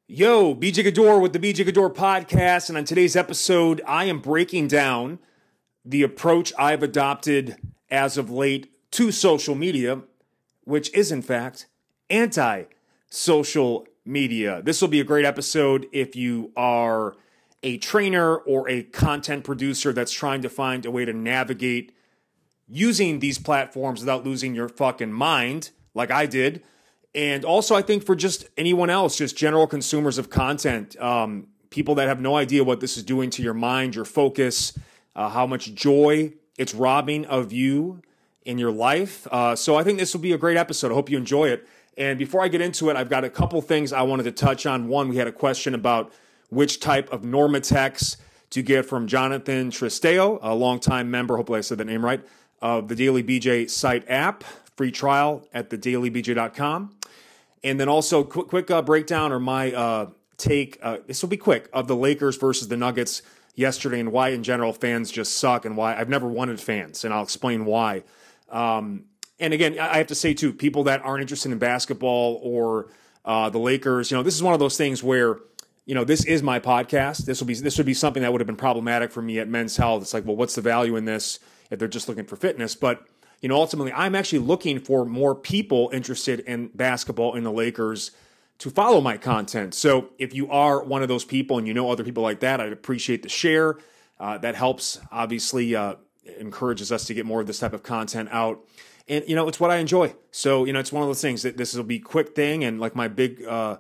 Yo, BJ Gador with the BJ Gador podcast, and on today's episode, I am breaking down the approach I've adopted as of late to social media, which is in fact anti-social media. This will be a great episode if you are a trainer or a content producer that's trying to find a way to navigate using these platforms without losing your fucking mind, like I did. And also, I think for just anyone else, just general consumers of content, people that have no idea what this is doing to your mind, your focus, how much joy it's robbing of you in your life. So I think this will be a great episode. I hope you enjoy it. And before I get into it, I've got a couple things I wanted to touch on. One, we had a question about which type of Normatex to get from Jonathan Tristeo, a longtime member, hopefully I said the name right, of the Daily BJ site app. Free trial at thedailybj.com. And then also quick breakdown or my take, this will be quick, of the Lakers versus the Nuggets yesterday and why in general fans just suck and why I've never wanted fans, and I'll explain why. And again, I have to say too, people that aren't interested in basketball or the Lakers, this is one of those things where, this is my podcast. This would be something that would have been problematic for me at Men's Health. It's like, well, what's the value in this if they're just looking for fitness? But ultimately, I'm actually looking for more people interested in basketball and the Lakers to follow my content. So if you are one of those people and you know other people like that, I'd appreciate the share. That helps, obviously, encourages us to get more of this type of content out. And, it's what I enjoy. So, it's one of those things that this will be a quick thing. And like my big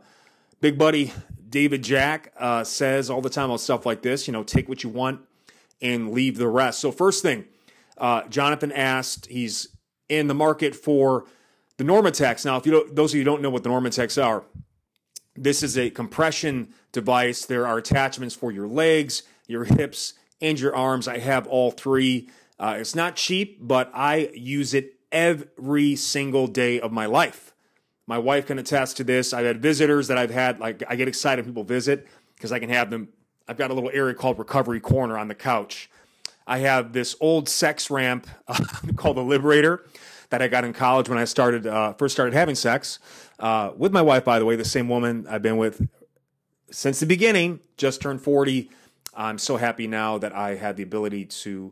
buddy, David Jack, says all the time about stuff like this, take what you want and leave the rest. So first thing, Jonathan asked, he's in the market for the Normatex. Now, those of you who don't know what the Normatex are, this is a compression device. There are attachments for your legs, your hips, and your arms. I have all three. It's not cheap, but I use it every single day of my life. My wife can attest to this. I've had visitors that I've had, like, I get excited when people visit because I can have them. I've got a little area called Recovery Corner on the couch. I have this old sex ramp called the Liberator that I got in college when I first started having sex with my wife, by the way, the same woman I've been with since the beginning, just turned 40. I'm so happy now that I had the ability to,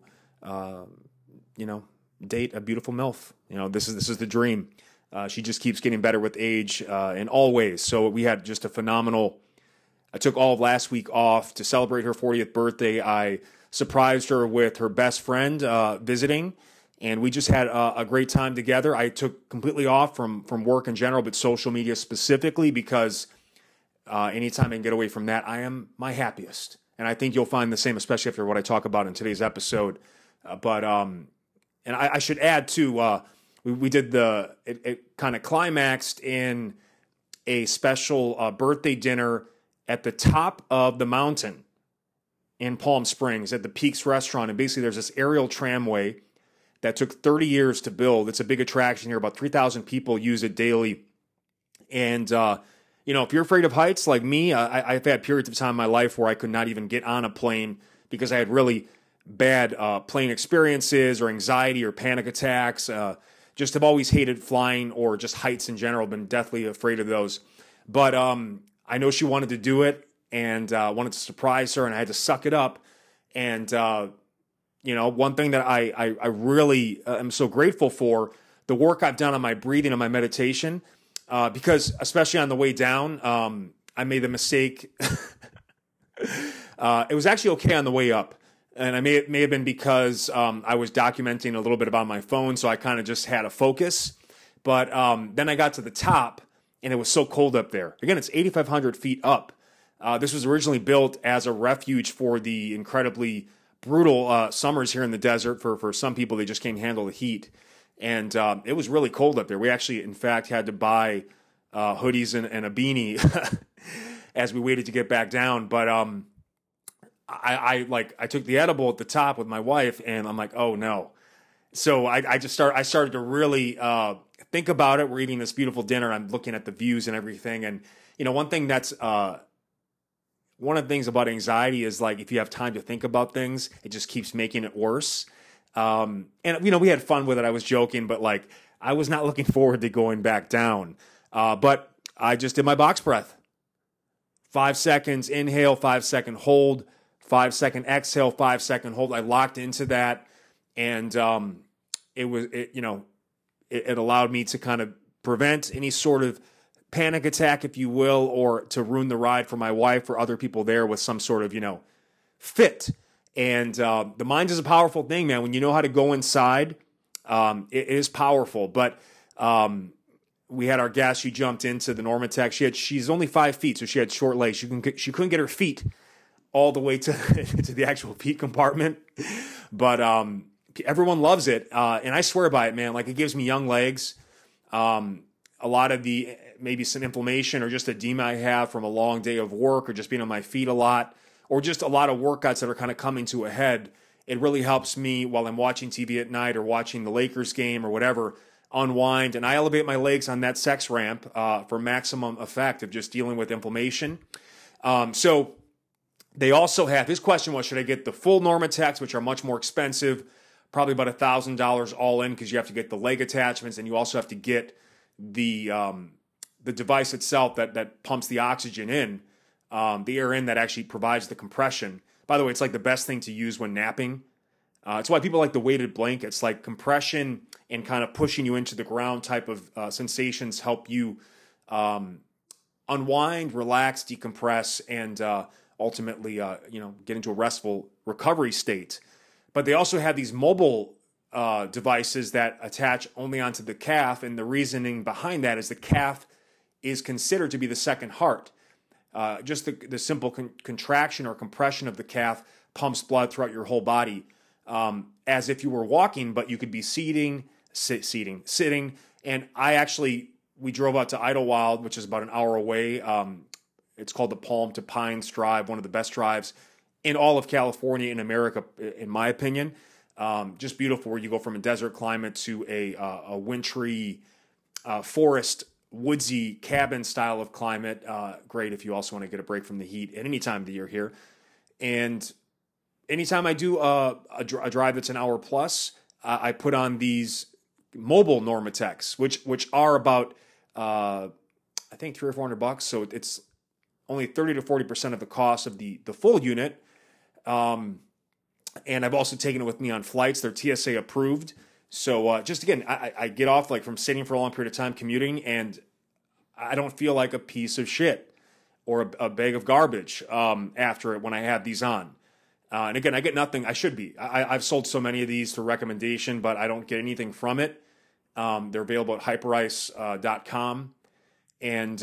date a beautiful MILF. This is the dream. She just keeps getting better with age in all ways. So we had just a phenomenal. I took all of last week off to celebrate her 40th birthday. I surprised her with her best friend visiting, and we just had a great time together. I took completely off from work in general, but social media specifically, because anytime I can get away from that, I am my happiest. And I think you'll find the same, especially after what I talk about in today's episode. And I should add too, we did it kind of climaxed in a special birthday dinner at the top of the mountain in Palm Springs at the Peaks Restaurant. And basically there's this aerial tramway that took 30 years to build. It's a big attraction here. About 3,000 people use it daily. And, if you're afraid of heights like me, I've had periods of time in my life where I could not even get on a plane because I had really bad plane experiences or anxiety or panic attacks. Just have always hated flying or just heights in general, been deathly afraid of those. But I know she wanted to do it. And wanted to surprise her, and I had to suck it up. And, one thing that I really am so grateful for, the work I've done on my breathing and my meditation, because especially on the way down, I made the mistake. It was actually okay on the way up. And it may have been because I was documenting a little bit about my phone, so I kind of just had a focus. But then I got to the top, and it was so cold up there. Again, it's 8,500 feet up. This was originally built as a refuge for the incredibly brutal summers here in the desert. For some people, they just can't handle the heat. And it was really cold up there. We actually, in fact, had to buy hoodies and a beanie as we waited to get back down. But I took the edible at the top with my wife, and I'm like, oh no. So I started to really think about it. We're eating this beautiful dinner. I'm looking at the views and everything. And, one thing that's one of the things about anxiety is, like, if you have time to think about things, it just keeps making it worse. And, we had fun with it. I was joking, but, like, I was not looking forward to going back down. But I just did my box breath 5 seconds inhale, 5 second hold, 5 second exhale, 5 second hold. I locked into that, and it allowed me to kind of prevent any sort of panic attack, if you will, or to ruin the ride for my wife or other people there with some sort of, fit. And the mind is a powerful thing, man. When you know how to go inside, it is powerful. But we had our guest. She jumped into the NormaTec. She's only 5 feet, so she had short legs. She couldn't get her feet all the way to to the actual feet compartment. But everyone loves it, and I swear by it, man. Like, it gives me young legs. A lot of the maybe some inflammation or just edema I have from a long day of work or just being on my feet a lot or just a lot of workouts that are kind of coming to a head, it really helps me while I'm watching TV at night or watching the Lakers game or whatever, unwind. And I elevate my legs on that sex ramp for maximum effect of just dealing with inflammation. So they also have, his question was, should I get the full NormaTecs, which are much more expensive, probably about $1,000 all in, because you have to get the leg attachments and you also have to get the device itself that pumps the oxygen in, the air in that actually provides the compression. By the way, it's like the best thing to use when napping. It's why people like the weighted blankets. Like, compression and kind of pushing you into the ground type of sensations help you unwind, relax, decompress, and ultimately get into a restful recovery state. But they also have these mobile devices that attach only onto the calf, and the reasoning behind that is the calf is considered to be the second heart. Just the simple contraction or compression of the calf pumps blood throughout your whole body, as if you were walking, but you could be sitting. And we drove out to Idlewild, which is about an hour away. It's called the Palm to Pines Drive, one of the best drives in all of California, in America, in my opinion. Just beautiful, where you go from a desert climate to a wintry forest, woodsy cabin style of climate. Great if you also want to get a break from the heat at any time of the year here. And anytime I do a drive that's an hour plus, I put on these mobile NormaTecs, which are about I think $300 or $400. So it's only 30 to 40% of the cost of the full unit. And I've also taken it with me on flights. They're TSA approved. So just again, I get off like from sitting for a long period of time commuting, and I don't feel like a piece of shit or a bag of garbage after it when I have these on. And again, I get nothing. I should be. I've sold so many of these through recommendation, but I don't get anything from it. They're available at hyperice.com. And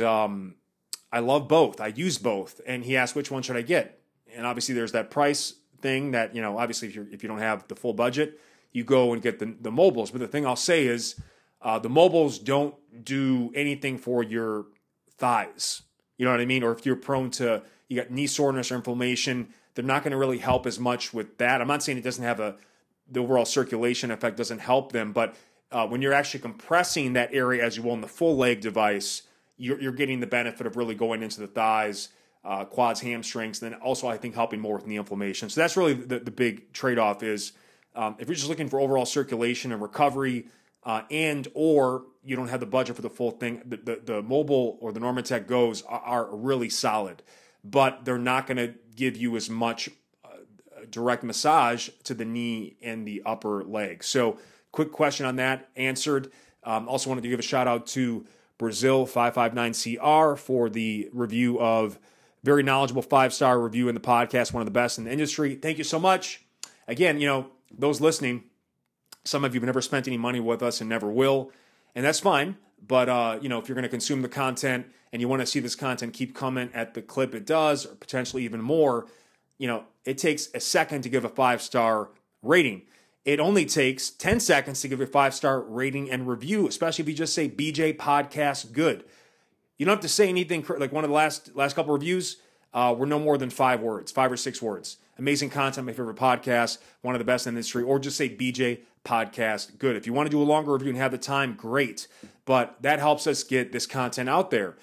I love both. I use both. And he asked, which one should I get? And obviously there's that price thing that, obviously if you don't have the full budget, you go and get the mobiles. But the thing I'll say is the mobiles don't do anything for your thighs. You know what I mean? Or if you're prone to, you got knee soreness or inflammation, they're not going to really help as much with that. I'm not saying it doesn't have the overall circulation effect doesn't help them, but when you're actually compressing that area as you will in the full leg device, you're getting the benefit of really going into the thighs, quads, hamstrings, and then also I think helping more with knee inflammation. So that's really the big trade-off is if you're just looking for overall circulation and recovery and or you don't have the budget for the full thing, the mobile or the NormaTec Go's are really solid, but they're not going to give you as much direct massage to the knee and the upper leg. So quick question on that answered. Also wanted to give a shout out to Brazil 559CR for the review of very knowledgeable 5-star review in the podcast, one of the best in the industry. Thank you so much. Again, those listening, some of you have never spent any money with us and never will, and that's fine. But, if you're going to consume the content and you want to see this content keep coming at the clip it does, or potentially even more, it takes a second to give a 5-star rating. It only takes 10 seconds to give a 5-star rating and review, especially if you just say BJ Podcast Good. You don't have to say anything like one of the last couple reviews were no more than 5 words, 5 or 6 words. Amazing content, my favorite podcast, one of the best in the industry, or just say BJ Podcast Good. If you want to do a longer review and have the time, great. But that helps us get this content out there.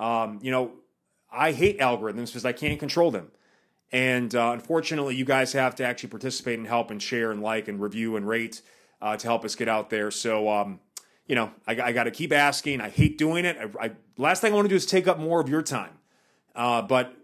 I hate algorithms because I can't control them. And unfortunately, you guys have to actually participate and help and share and like and review and rate to help us get out there. So, I got to keep asking. I hate doing it. Last thing I want to do is take up more of your time. But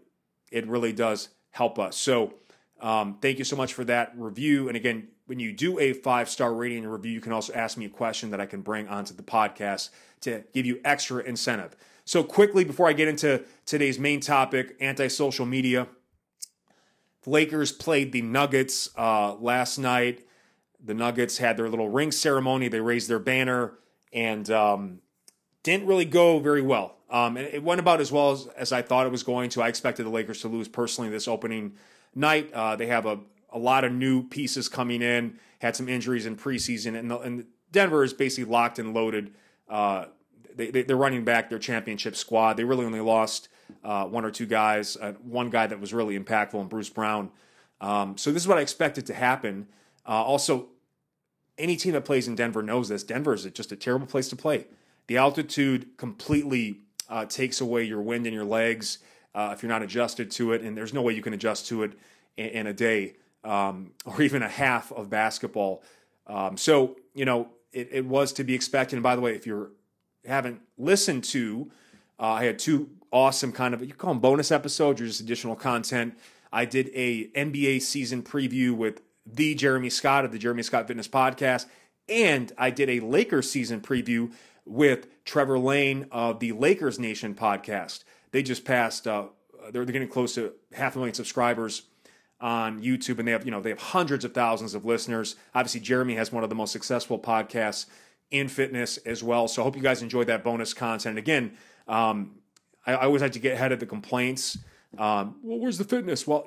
it really does help us. So thank you so much for that review. And again, when you do a 5-star rating and review, you can also ask me a question that I can bring onto the podcast to give you extra incentive. So quickly, before I get into today's main topic, anti-social media, the Lakers played the Nuggets last night. The Nuggets had their little ring ceremony. They raised their banner and didn't really go very well. And it went about as well as I thought it was going to. I expected the Lakers to lose personally this opening night. They have a lot of new pieces coming in, had some injuries in preseason, and Denver is basically locked and loaded. They're running back their championship squad. They really only lost one or two guys, one guy that was really impactful, and Bruce Brown. So this is what I expected to happen. Also, any team that plays in Denver knows this. Denver is just a terrible place to play. The altitude completely takes away your wind in your legs if you're not adjusted to it, and there's no way you can adjust to it in a day or even a half of basketball. So, it was to be expected. And by the way, if you haven't listened to, I had two awesome you call them bonus episodes or just additional content. I did a NBA season preview with the Jeremy Scott of the Jeremy Scott Fitness Podcast, and I did a Lakers season preview with Trevor Lane of the Lakers Nation podcast. They just passed, they're getting close to 500,000 subscribers on YouTube, and they have hundreds of thousands of listeners. Obviously, Jeremy has one of the most successful podcasts in fitness as well. So I hope you guys enjoyed that bonus content. Again, I always like to get ahead of the complaints. Well, where's the fitness? Well,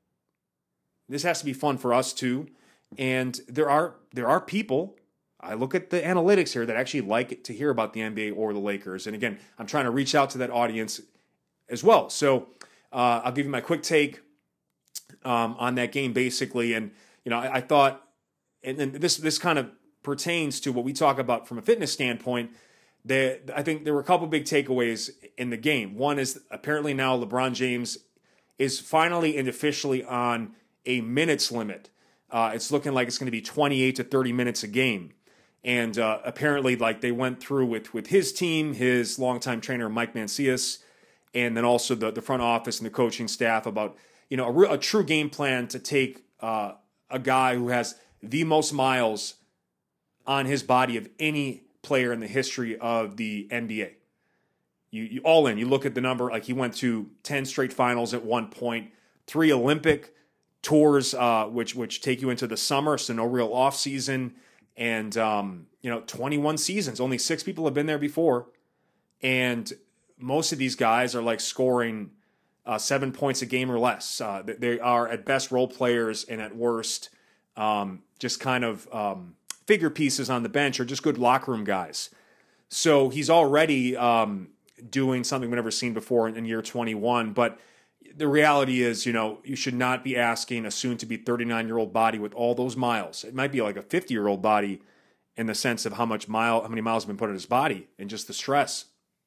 this has to be fun for us too. And there are people, I look at the analytics here, that actually like to hear about the NBA or the Lakers. And again, I'm trying to reach out to that audience as well. So I'll give you my quick take on that game, basically. And I thought, and this kind of pertains to what we talk about from a fitness standpoint. I think there were a couple big takeaways in the game. One is apparently now LeBron James is finally and officially on a minutes limit. It's looking like it's going to be 28 to 30 minutes a game. And apparently, they went through with his team, his longtime trainer Mike Mancias, and then also the front office and the coaching staff about a true game plan to take a guy who has the most miles on his body of any player in the history of the NBA. You all in. You look at the number, he went to 10 straight finals at one point, 3 Olympic tours, which take you into the summer, so no real off season, and 21 seasons. Only 6 people have been there before, and most of these guys are scoring 7 points a game or less. They are at best role players, and at worst, just figure pieces on the bench or just good locker room guys. So he's already doing something we've never seen before in year 21. But the reality is, you should not be asking a soon-to-be 39-year-old body with all those miles. It might be like a 50-year-old body in the sense of how many miles have been put on his body and just the stress.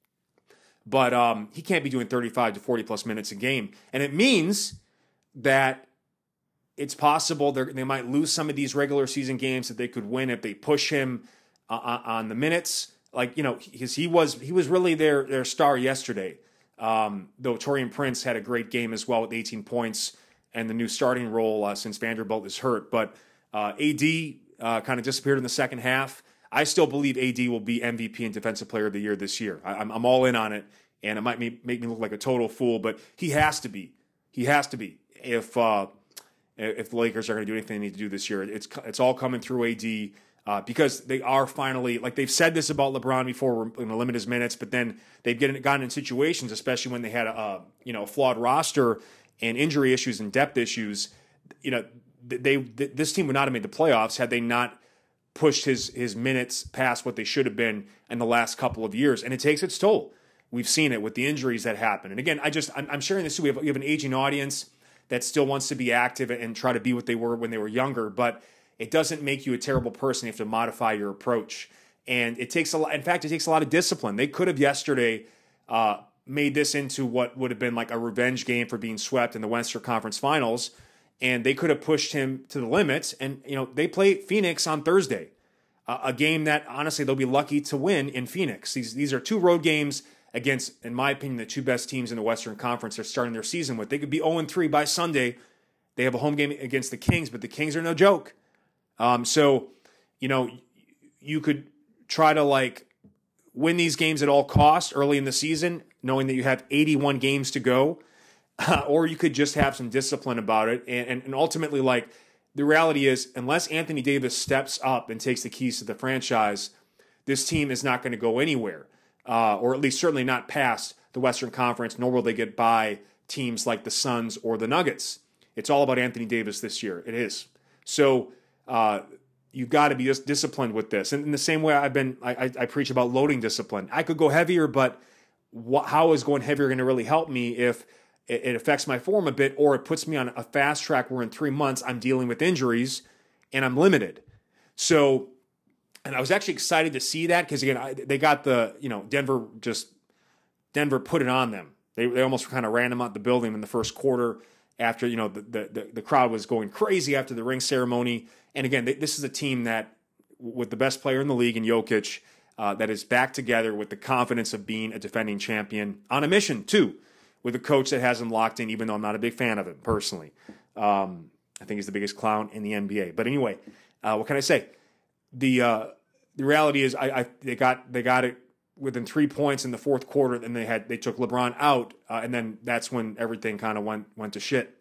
But he can't be doing 35 to 40-plus minutes a game. And it means that it's possible they might lose some of these regular season games that they could win if they push him on the minutes. Because he was really their star yesterday. Though Taurean Prince had a great game as well with 18 points and the new starting role since Vanderbilt is hurt. But AD kind of disappeared in the second half. I still believe AD will be MVP and Defensive Player of the Year this year. I'm all in on it, and it might make me look like a total fool, but he has to be. He has to be if the Lakers are going to do anything they need to do this year. It's all coming through AD because they are finally, they've said this about LeBron before, we're going to limit his minutes, but then they've gotten in situations, especially when they had a flawed roster and injury issues and depth issues. This team would not have made the playoffs had they not pushed his minutes past what they should have been in the last couple of years, and it takes its toll. We've seen it with the injuries that happen. And again, I'm sharing this too. We have an aging audience that still wants to be active and try to be what they were when they were younger, but it doesn't make you a terrible person. You have to modify your approach. And it takes a lot. In fact, it takes a lot of discipline. They could have yesterday made this into what would have been like a revenge game for being swept in the Western Conference Finals, and they could have pushed him to the limits. And they play Phoenix on Thursday, a game that honestly they'll be lucky to win in Phoenix. These are 2 road games against, in my opinion, the two best teams in the Western Conference they're starting their season with. They could be 0-3 by Sunday. They have a home game against the Kings, but the Kings are no joke. So, you could try to win these games at all costs early in the season, knowing that you have 81 games to go, or you could just have some discipline about it. And ultimately, the reality is, unless Anthony Davis steps up and takes the keys to the franchise, this team is not going to go anywhere, or at least certainly not past the Western Conference, nor will they get by teams like the Suns or the Nuggets. It's all about Anthony Davis this year. It is. So you've got to be just disciplined with this. And in the same way I preach about loading discipline. I could go heavier, but how is going heavier going to really help me if it affects my form a bit, or it puts me on a fast track where in 3 months I'm dealing with injuries and I'm limited? So, and I was actually excited to see that because, again, they got Denver put it on them. They almost kind of ran them out the building in the first quarter after, the crowd was going crazy after the ring ceremony. And again, this is a team that, with the best player in the league in Jokic, that is back together with the confidence of being a defending champion on a mission too, with a coach that has him locked in, even though I'm not a big fan of him personally. I think he's the biggest clown in the NBA. But anyway, what can I say? The reality is they got it within 3 points in the fourth quarter, and they took LeBron out, and then that's when everything kind of went to shit.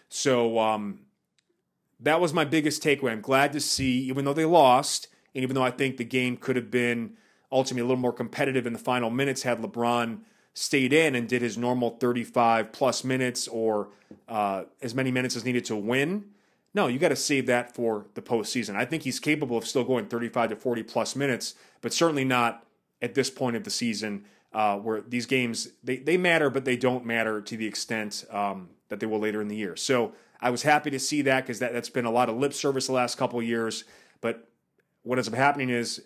So that was my biggest takeaway. I'm glad to see, even though they lost, and even though I think the game could have been ultimately a little more competitive in the final minutes had LeBron stayed in and did his normal 35-plus minutes or as many minutes as needed to win. No, you got to save that for the postseason. I think he's capable of still going 35 to 40-plus minutes, but certainly not at this point of the season where these games, they matter, but they don't matter to the extent that they will later in the year. So I was happy to see that because that's been a lot of lip service the last couple of years. But what ends up happening is,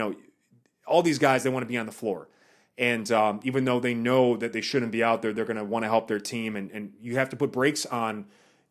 all these guys, they want to be on the floor. And even though they know that they shouldn't be out there, they're going to want to help their team. And you have to put brakes on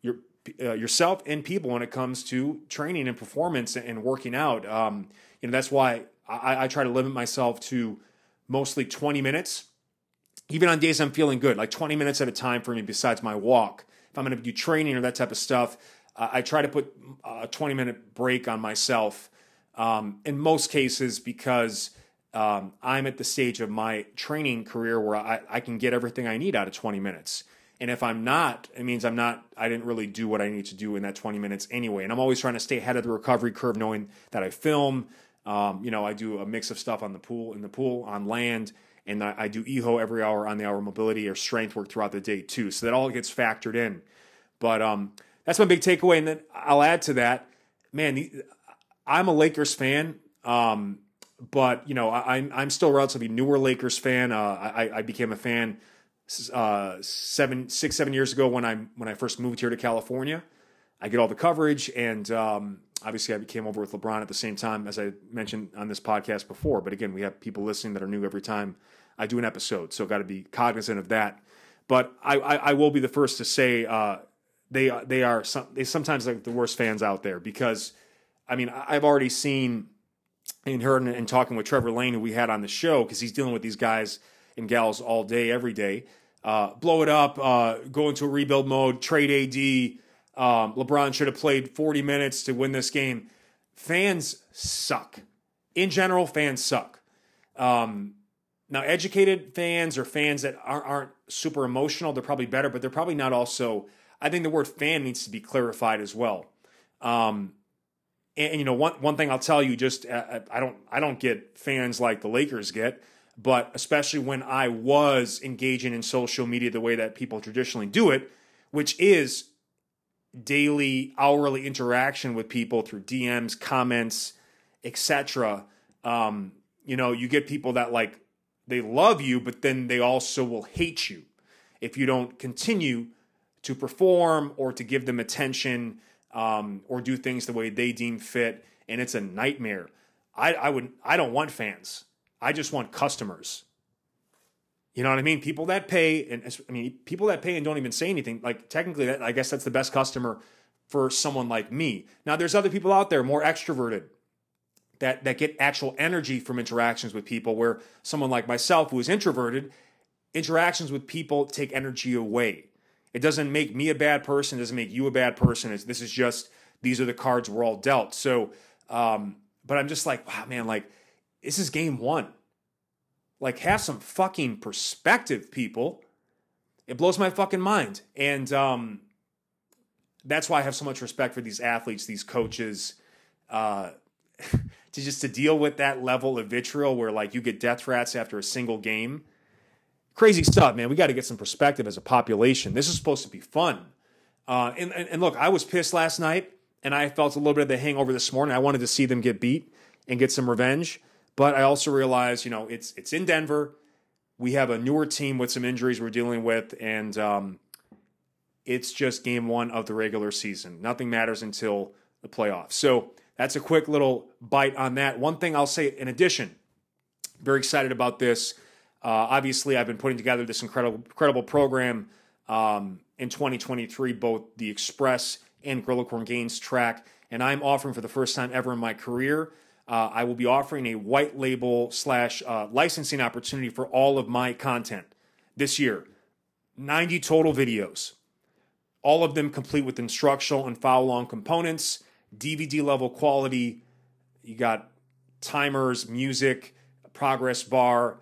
yourself and people when it comes to training and performance and working out. That's why I try to limit myself to mostly 20 minutes, even on days I'm feeling good, like 20 minutes at a time for me besides my walk. If I'm going to do training or that type of stuff, I try to put a 20-minute break on myself in most cases because I'm at the stage of my training career where I can get everything I need out of 20 minutes. And if I'm not, it means I didn't really do what I need to do in that 20 minutes anyway. And I'm always trying to stay ahead of the recovery curve, knowing that I film. I do a mix of stuff in the pool, on land, and I do EHO every hour on the hour mobility or strength work throughout the day too. So that all gets factored in. But that's my big takeaway. And then I'll add to that, man, I'm a Lakers fan. But I'm still a relatively newer Lakers fan. I became a fan 6-7 years ago when I first moved here to California. I get all the coverage, and obviously I came over with LeBron at the same time, as I mentioned on this podcast before. But again, we have people listening that are new every time I do an episode, so got to be cognizant of that. But I will be the first to say they sometimes like the worst fans out there because I've already seen and heard and talking with Trevor Lane, who we had on the show, because he's dealing with these guys and gals all day, every day. Blow it up, go into a rebuild mode, trade AD. LeBron should have played 40 minutes to win this game. Fans suck. In general, fans suck. Now, educated fans or fans that aren't super emotional, they're probably better, but they're probably not also. I think the word fan needs to be clarified as well. And one thing I'll tell you, just I don't get fans like the Lakers get, but especially when I was engaging in social media the way that people traditionally do it, which is daily, hourly interaction with people through DMs, comments, etc. You get people that they love you, but then they also will hate you if you don't continue to perform or to give them attention. Or do things the way they deem fit, and it's a nightmare. I don't want fans. I just want customers. You know what I mean? People that pay, people that pay and don't even say anything. Technically, I guess that's the best customer for someone like me. Now, there's other people out there more extroverted, that get actual energy from interactions with people, where someone like myself who is introverted, interactions with people take energy away. It doesn't make me a bad person. It doesn't make you a bad person. This is just, these are the cards we're all dealt. So, but I'm just like, wow, man, like, this is game one. Like, have some fucking perspective, people. It blows my fucking mind. And that's why I have so much respect for these athletes, these coaches, to deal with that level of vitriol where, like, you get death threats after a single game. Crazy stuff, man. We got to get some perspective as a population. This is supposed to be fun. And look, I was pissed last night, and I felt a little bit of the hangover this morning. I wanted to see them get beat and get some revenge. But I also realized, you know, it's in Denver. We have a newer team with some injuries we're dealing with, and it's just game one of the regular season. Nothing matters until the playoffs. So that's a quick little bite on that. One thing I'll say in addition, very excited about this. Obviously, I've been putting together this incredible program in 2023, both the Express and Gorilla Corn Gains track, and I'm offering for the first time ever in my career, I will be offering a white label / licensing opportunity for all of my content this year. 90 total videos, all of them complete with instructional and follow-along components, DVD level quality. You got timers, music, progress bar,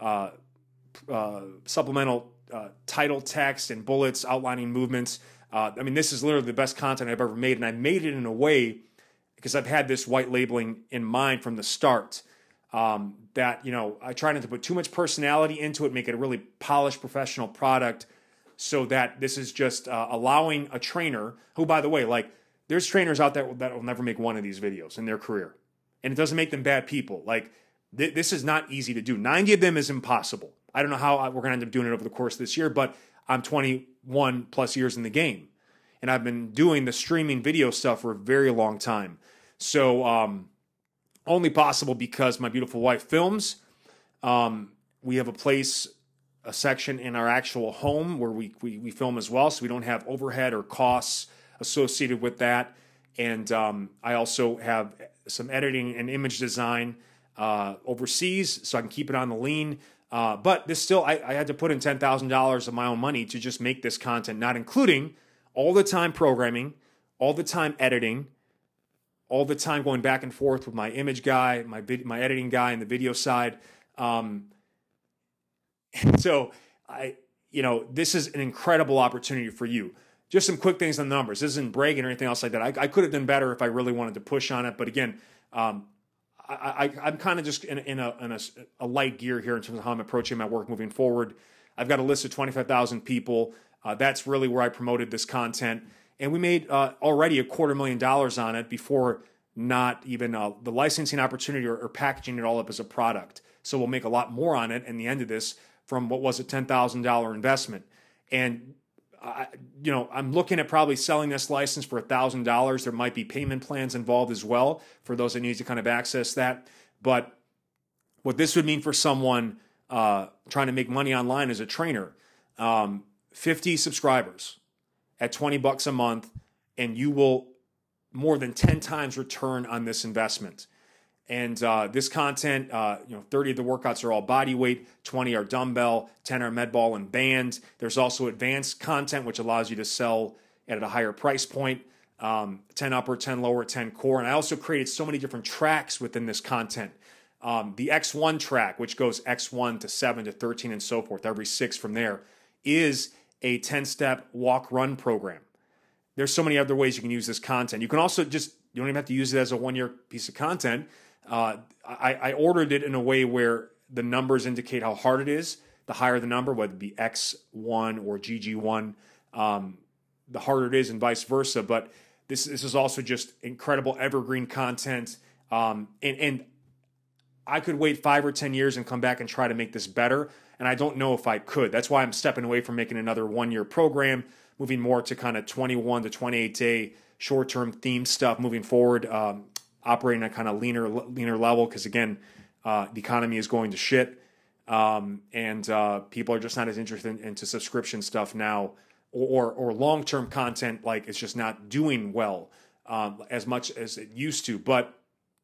supplemental title text and bullets outlining movements. I mean, this is literally the best content I've ever made, and I made it in a way because I've had this white labeling in mind from the start. That, you know, I try not to put too much personality into it, make it a really polished professional product, so that this is just allowing a trainer who, by the way, like, there's trainers out there that will never make one of these videos in their career, and it doesn't make them bad people. Like, this is not easy to do. 90 of them is impossible. I don't know how we're going to end up doing it over the course of this year, but I'm 21 plus years in the game, and I've been doing the streaming video stuff for a very long time. So only possible because my beautiful wife films. We have a section in our actual home where we film as well, so we don't have overhead or costs associated with that. And I also have some editing and image design overseas, so I can keep it on the lean. But this still, I had to put in $10,000 of my own money to just make this content, not including all the time programming, all the time editing, all the time going back and forth with my image guy, my editing guy, and the video side. So this is an incredible opportunity for you. Just some quick things on the numbers. This isn't bragging or anything else like that. I could have done better if I really wanted to push on it. But again, I'm kind of just in a light gear here in terms of how I'm approaching my work moving forward. I've got a list of 25,000 people. That's really where I promoted this content. And we made already $250,000 on it before not even the licensing opportunity or packaging it all up as a product. So we'll make a lot more on it in the end of this from what was a $10,000 investment. And I'm looking at probably selling this license for $1,000. There might be payment plans involved as well for those that need to kind of access that. But what this would mean for someone trying to make money online as a trainer, 50 subscribers at $20 a month, and you will more than 10 times return on this investment. And this content, 30 of the workouts are all body weight, 20 are dumbbell, 10 are med ball and band. There's also advanced content, which allows you to sell at a higher price point, 10 upper, 10 lower, 10 core. And I also created so many different tracks within this content. The X1 track, which goes X1 to 7 to 13 and so forth, every 6 from there, is a 10-step walk-run program. There's so many other ways you can use this content. You can also you don't even have to use it as a one-year piece of content. I ordered it in a way where the numbers indicate how hard it is. The higher the number, whether it be X1 or GG1, the harder it is, and vice versa. But this is also just incredible evergreen content. And I could wait 5 or 10 years and come back and try to make this better. And I don't know if I could. That's why I'm stepping away from making another one-year program, moving more to kind of 21 to 28-day short-term themed stuff moving forward, operating at kind of leaner level, because again, the economy is going to shit, and people are just not as interested into subscription stuff now, or long-term content. Like, it's just not doing well as much as it used to. But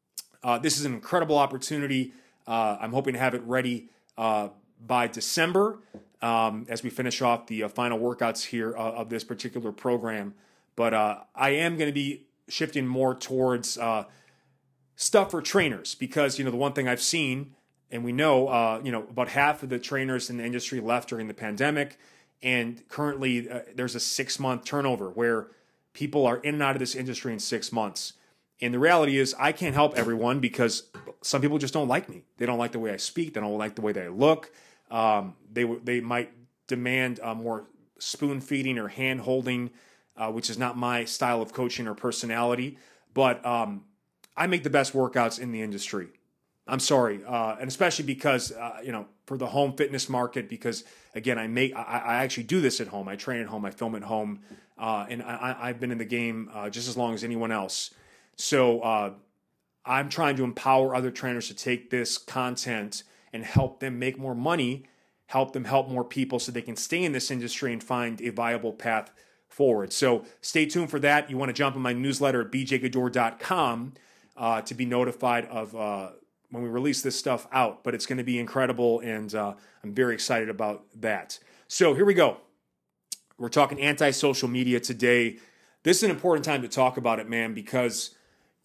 This is an incredible opportunity. I'm hoping to have it ready by December as we finish off the final workouts here of this particular program. But I am going to be shifting more towards stuff for trainers because, the one thing I've seen, and we know, about half of the trainers in the industry left during the pandemic. And currently there's a 6-month turnover where people are in and out of this industry in 6 months. And the reality is I can't help everyone because some people just don't like me. They don't like the way I speak. They don't like the way that I look. They might demand more spoon feeding or hand holding, which is not my style of coaching or personality. But I make the best workouts in the industry. I'm sorry, and especially because for the home fitness market. Because again, I actually do this at home. I train at home. I film at home, and I've been in the game just as long as anyone else. So I'm trying to empower other trainers to take this content and help them make more money, help them help more people so they can stay in this industry and find a viable path forward. So stay tuned for that. You want to jump on my newsletter at bjgaddour.com to be notified of when we release this stuff out. But it's going to be incredible, and I'm very excited about that. So here we go. We're talking anti-social media today. This is an important time to talk about it, man, because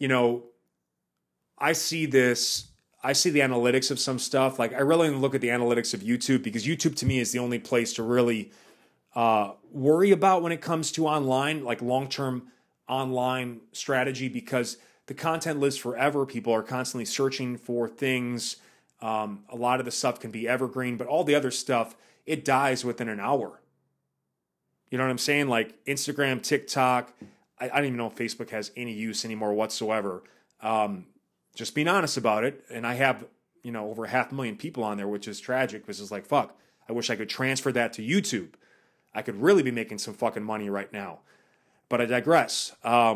I see the analytics of some stuff. Like, I really look at the analytics of YouTube because YouTube to me is the only place to really worry about when it comes to online, like long-term online strategy, because the content lives forever. People are constantly searching for things. A lot of the stuff can be evergreen, but all the other stuff, it dies within an hour. You know what I'm saying? Like Instagram, TikTok. I don't even know if Facebook has any use anymore whatsoever. Just being honest about it. And I have, over 500,000 people on there, which is tragic. Because it's like, fuck, I wish I could transfer that to YouTube. I could really be making some fucking money right now. But I digress.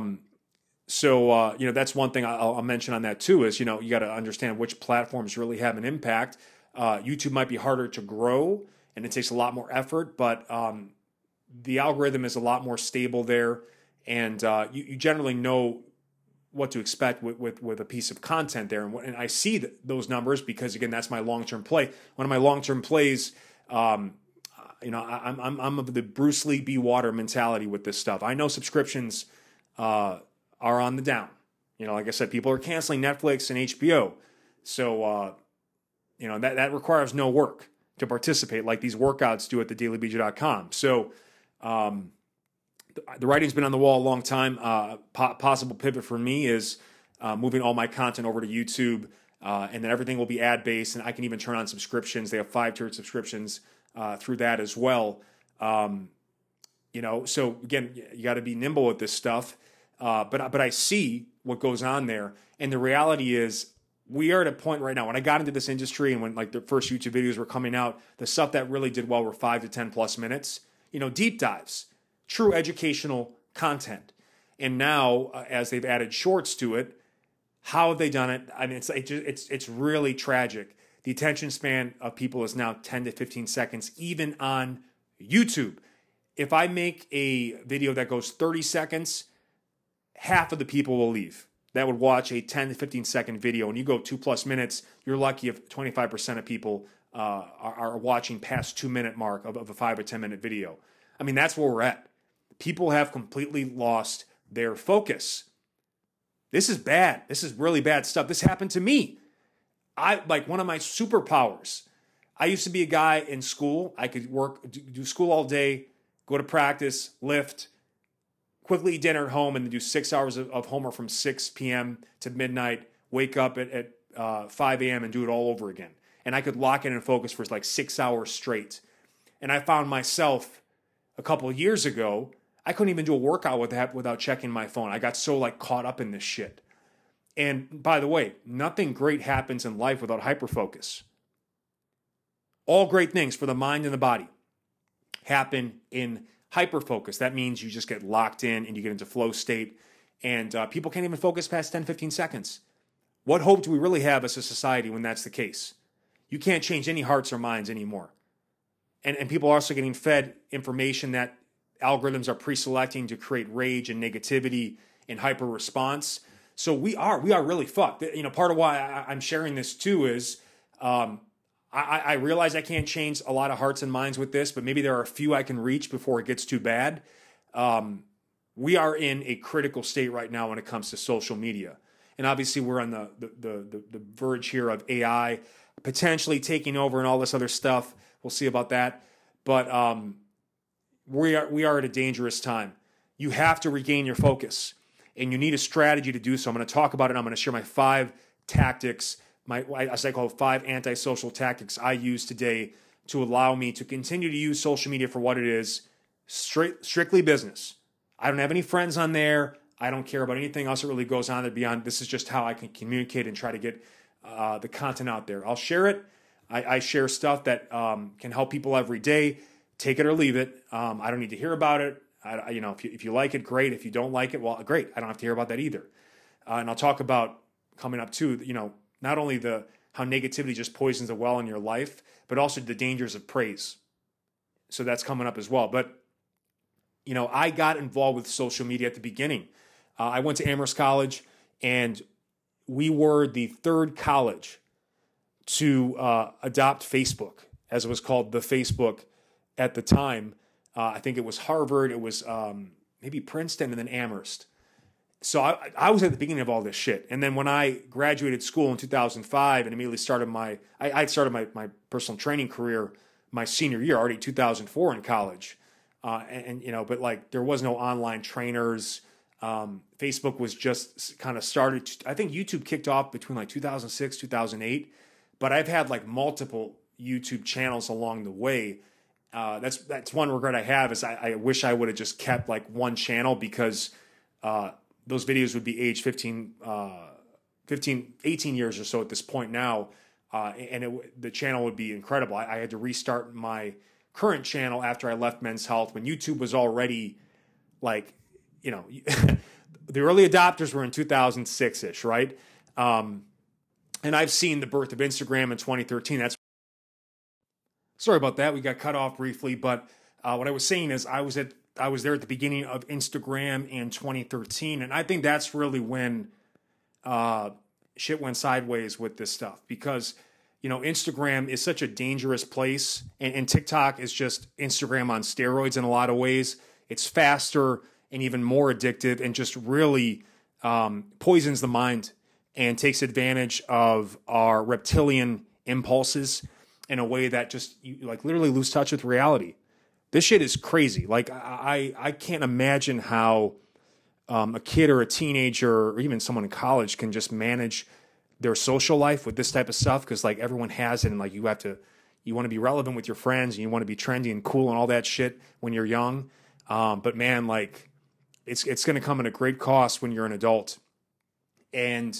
So that's one thing I'll mention on that too is, you got to understand which platforms really have an impact. YouTube might be harder to grow and it takes a lot more effort, but the algorithm is a lot more stable there. And you generally know what to expect with a piece of content there. And I see those numbers because, again, that's my long-term play. One of my long-term plays, I'm of the Bruce Lee B. Water mentality with this stuff. I know subscriptions are on the down. Like I said, people are canceling Netflix and HBO. So, that requires no work to participate like these workouts do at thedailybj.com. So, the writing's been on the wall a long time. Possible pivot for me is moving all my content over to YouTube, and then everything will be ad-based, and I can even turn on subscriptions. They have 5-tiered subscriptions through that as well. So again, you got to be nimble with this stuff. But I see what goes on there, and the reality is we are at a point right now. When I got into this industry and when like the first YouTube videos were coming out, the stuff that really did well were 5 to 10 plus minutes. Deep dives. True educational content. And now, as they've added shorts to it, how have they done it? I mean, it's really tragic. The attention span of people is now 10 to 15 seconds, even on YouTube. If I make a video that goes 30 seconds, half of the people will leave. That would watch a 10 to 15 second video. And you go 2+ minutes, you're lucky if 25% of people are watching past 2-minute mark of a 5 or 10 minute video. I mean, that's where we're at. People have completely lost their focus. This is bad. This is really bad stuff. This happened to me. One of my superpowers. I used to be a guy in school. I could do school all day, go to practice, lift, quickly eat dinner at home, and then do 6 hours of homework from 6 p.m. to midnight, wake up at 5 a.m. and do it all over again. And I could lock in and focus for like 6 hours straight. And I found myself a couple of years ago, I couldn't even do a workout without checking my phone. I got so caught up in this shit. And by the way, nothing great happens in life without hyperfocus. All great things for the mind and the body happen in hyperfocus. That means you just get locked in and you get into flow state, and people can't even focus past 10, 15 seconds. What hope do we really have as a society when that's the case? You can't change any hearts or minds anymore. And people are also getting fed information that algorithms are pre-selecting to create rage and negativity and hyper response. So we are really fucked. Part of why I'm sharing this too is I realize I can't change a lot of hearts and minds with this, but maybe there are a few I can reach before it gets too bad. We are in a critical state right now when it comes to social media. And obviously we're on the verge here of AI potentially taking over and all this other stuff. We'll see about that. But we are at a dangerous time. You have to regain your focus, and you need a strategy to do so. I'm going to talk about it. I'm going to share my 5 tactics, as I call it, 5 antisocial tactics I use today to allow me to continue to use social media for what it is, strictly business. I don't have any friends on there. I don't care about anything else that really goes on there beyond. This is just how I can communicate and try to get the content out there. I'll share it. I share stuff that can help people every day. Take it or leave it. I don't need to hear about it. If you like it, great. If you don't like it, well, great. I don't have to hear about that either. And I'll talk about coming up too, not only how negativity just poisons the well in your life, but also the dangers of praise. So that's coming up as well. But, I got involved with social media at the beginning. I went to Amherst College, and we were the 3rd college to adopt Facebook, as it was called, the Facebook at the time. I think it was Harvard, it was maybe Princeton, and then Amherst. So I was at the beginning of all this shit. And then when I graduated school in 2005 and immediately started I started my personal training career my senior year, already 2004 in college. But like there was no online trainers. Facebook was just kind of started. I think YouTube kicked off between like 2006, 2008. But I've had like multiple YouTube channels along the way. That's one regret I have is I wish I would have just kept like one channel because those videos would be aged 18 years or so at this point now. The channel would be incredible. I had to restart my current channel after I left Men's Health when YouTube was already like, the early adopters were in 2006-ish, right? And I've seen the birth of Instagram in 2013. Sorry about that. We got cut off briefly, but what I was saying is I was there at the beginning of Instagram in 2013, and I think that's really when shit went sideways with this stuff because Instagram is such a dangerous place, and TikTok is just Instagram on steroids in a lot of ways. It's faster and even more addictive, and just really poisons the mind and takes advantage of our reptilian impulses in a way that just you like literally lose touch with reality. This shit is crazy. Like I can't imagine how a kid or a teenager or even someone in college can just manage their social life with this type of stuff because like everyone has it and like you want to be relevant with your friends and you want to be trendy and cool and all that shit when you're young. But man, like it's going to come at a great cost when you're an adult. And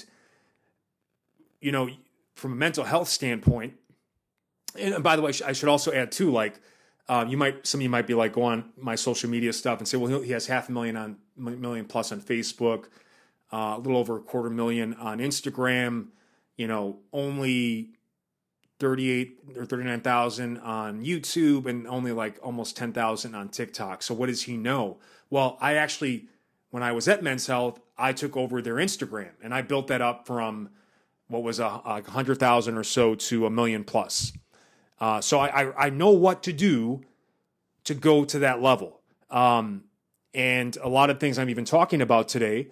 from a mental health standpoint, and by the way, I should also add too, like some of you might be like, go on my social media stuff and say, well, he has 500,000 plus on Facebook, a little over 250,000 on Instagram, only 38 or 39,000 on YouTube, and only like almost 10,000 on TikTok. So what does he know? Well, when I was at Men's Health, I took over their Instagram and I built that up from what was 100,000 or so to 1 million plus. So I know what to do to go to that level. And a lot of things I'm even talking about today,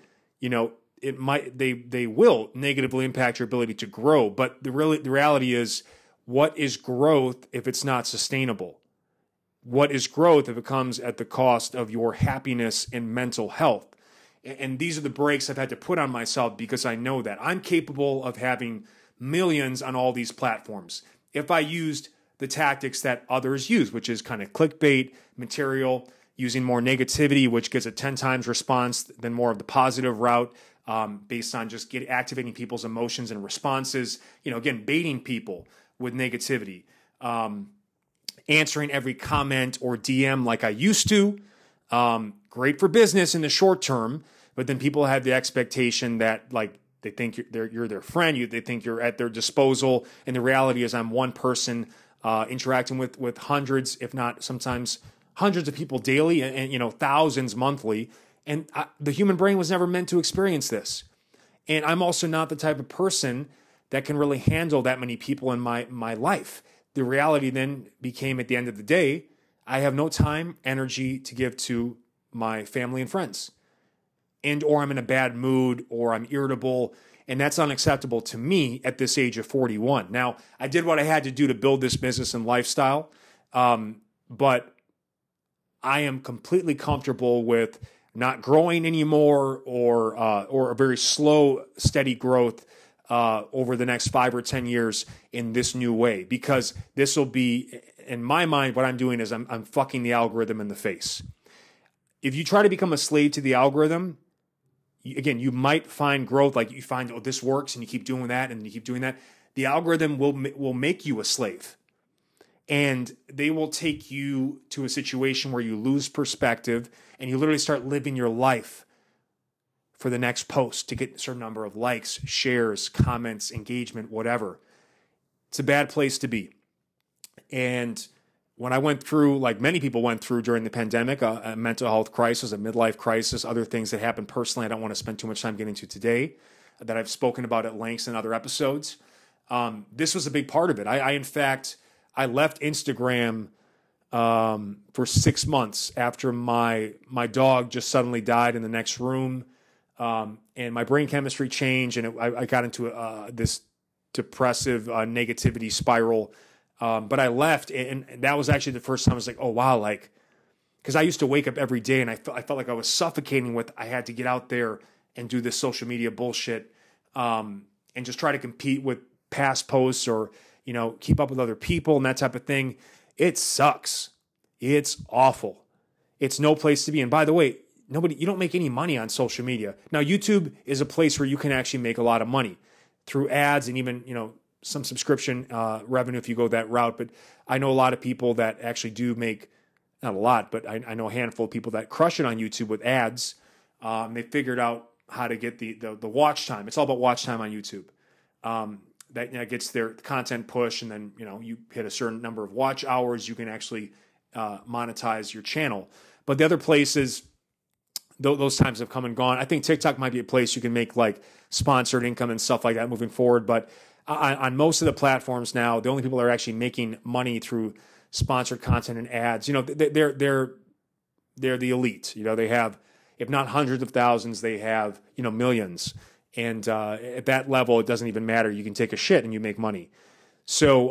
they will negatively impact your ability to grow. But the reality is, what is growth if it's not sustainable? What is growth if it comes at the cost of your happiness and mental health? And these are the brakes I've had to put on myself because I know that I'm capable of having millions on all these platforms if I used the tactics that others use, which is kind of clickbait material, using more negativity, which gets a 10 times response than more of the positive route, based on just activating people's emotions and responses. Again, baiting people with negativity, answering every comment or DM like I used to. Great for business in the short term, but then people have the expectation that like they think you're their friend, they think you're at their disposal, and the reality is I'm one person interacting with hundreds, if not sometimes hundreds of people daily, and thousands monthly. And the human brain was never meant to experience this. And I'm also not the type of person that can really handle that many people in my life. The reality then became, at the end of the day, I have no time, energy to give to my family and friends. And or I'm in a bad mood or I'm irritable. And that's unacceptable to me at this age of 41. Now, I did what I had to do to build this business and lifestyle. But I am completely comfortable with not growing anymore or a very slow, steady growth over the next 5 or 10 years in this new way, because this will be, in my mind, what I'm doing is I'm fucking the algorithm in the face. If you try to become a slave to the algorithm, again, you might find growth, like you find, oh, this works, and you keep doing that, and you keep doing that. The algorithm will make you a slave. And they will take you to a situation where you lose perspective and you literally start living your life for the next post to get a certain number of likes, shares, comments, engagement, whatever. It's a bad place to be. And when I went through, like many people went through during the pandemic, a mental health crisis, a midlife crisis, other things that happened personally I don't want to spend too much time getting into today, that I've spoken about at length in other episodes. This was a big part of it. In fact, I left Instagram for 6 months after my dog just suddenly died in the next room, and my brain chemistry changed, and I got into this depressive negativity spiral. But I left, and that was actually the first time I was like, oh, wow, like, because I used to wake up every day, and I felt like I was suffocating with, I had to get out there and do this social media bullshit, and just try to compete with past posts or, keep up with other people and that type of thing. It sucks. It's awful. It's no place to be. And by the way, you don't make any money on social media. Now, YouTube is a place where you can actually make a lot of money through ads and even, some subscription revenue if you go that route. But I know a lot of people that actually do make, not a lot, but I know a handful of people that crush it on YouTube with ads. They figured out how to get the watch time. It's all about watch time on YouTube. That gets their content push, and then you hit a certain number of watch hours, you can actually monetize your channel. But the other places, those times have come and gone. I think TikTok might be a place you can make like sponsored income and stuff like that moving forward. But on most of the platforms now, the only people that are actually making money through sponsored content and ads, they're the elite. They have, if not hundreds of thousands, they have millions. And at that level, it doesn't even matter. You can take a shit and you make money. So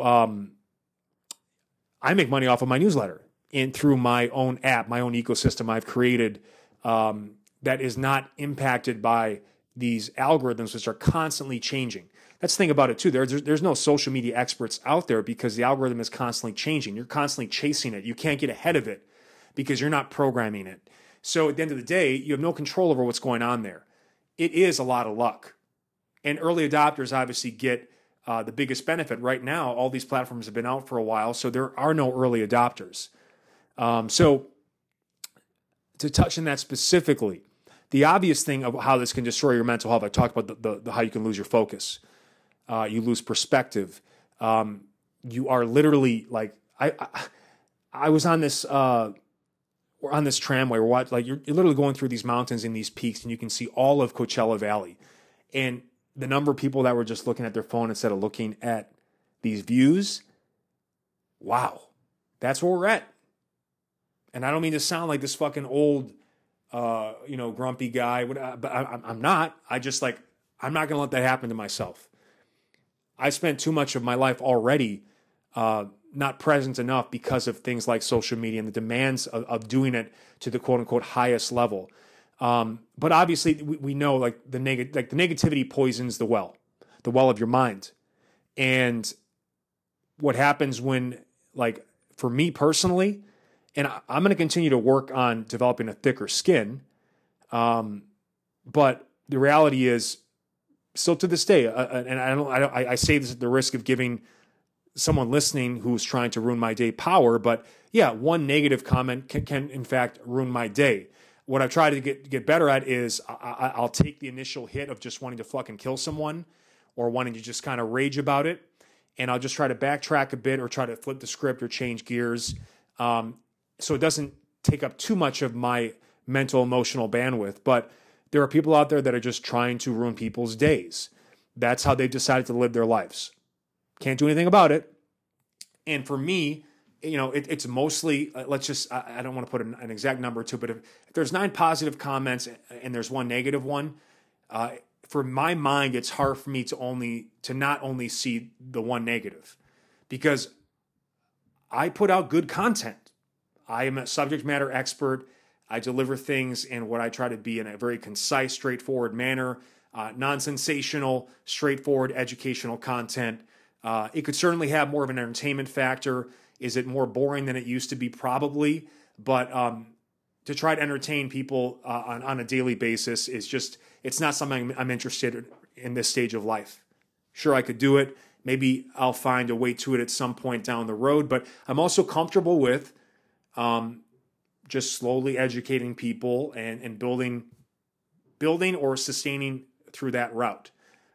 I make money off of my newsletter and through my own app, my own ecosystem I've created that is not impacted by these algorithms, which are constantly changing. That's the thing about it too. There's no social media experts out there because the algorithm is constantly changing. You're constantly chasing it. You can't get ahead of it because you're not programming it. So at the end of the day, you have no control over what's going on there. It is a lot of luck. And early adopters obviously get the biggest benefit. Right now, all these platforms have been out for a while, so there are no early adopters. So to touch on that specifically, the obvious thing of how this can destroy your mental health, I talked about the how you can lose your focus. You lose perspective. You are literally like, I was on this... we're on this tramway. You're literally going through these mountains and these peaks, and you can see all of Coachella Valley. And the number of people that were just looking at their phone instead of looking at these views, wow, that's where we're at. And I don't mean to sound like this fucking old, grumpy guy, but I'm not. I'm not going to let that happen to myself. I spent too much of my life already not present enough because of things like social media and the demands of doing it to the quote unquote highest level. But obviously we know the negativity poisons the well of your mind. And what happens when, for me personally, and I'm going to continue to work on developing a thicker skin. But the reality is still to this day, and I say this at the risk of giving someone listening who's trying to ruin my day power, but yeah, one negative comment can in fact ruin my day. What I've tried to get better at is I'll take the initial hit of just wanting to fucking kill someone or wanting to just kind of rage about it, and I'll just try to backtrack a bit or try to flip the script or change gears, so it doesn't take up too much of my mental emotional bandwidth. But There are people out there that are just trying to ruin people's days. That's how they've decided to live their lives. Can't do anything about it. And for me, it's mostly, I don't want to put an exact number to it, but if there's 9 positive comments and there's 1 negative one, for my mind, it's hard for me to not only see the 1 negative, because I put out good content. I am a subject matter expert. I deliver things in what I try to be in a very concise, straightforward manner, non-sensational, straightforward, educational content. It could certainly have more of an entertainment factor. Is it more boring than it used to be? Probably. But to try to entertain people on a daily basis it's not something I'm interested in this stage of life. Sure, I could do it. Maybe I'll find a way to it at some point down the road. But I'm also comfortable with just slowly educating people and building or sustaining through that route.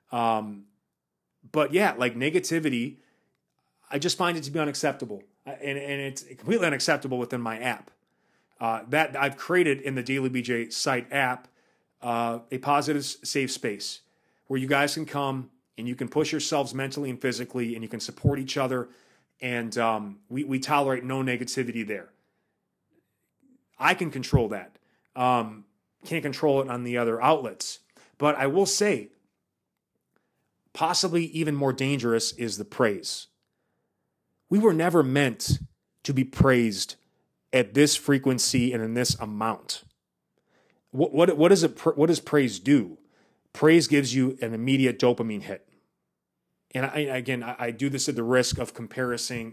But yeah, like negativity, I just find it to be unacceptable. And it's completely unacceptable within my app. That I've created in the Daily BJ site app, a positive, safe space where you guys can come and you can push yourselves mentally and physically, and you can support each other. And we tolerate no negativity there. I can control that. Can't control it on the other outlets. But I will say, possibly even more dangerous is the praise. We were never meant to be praised at this frequency and in this amount. What does praise do? Praise gives you an immediate dopamine hit. And I do this at the risk of comparing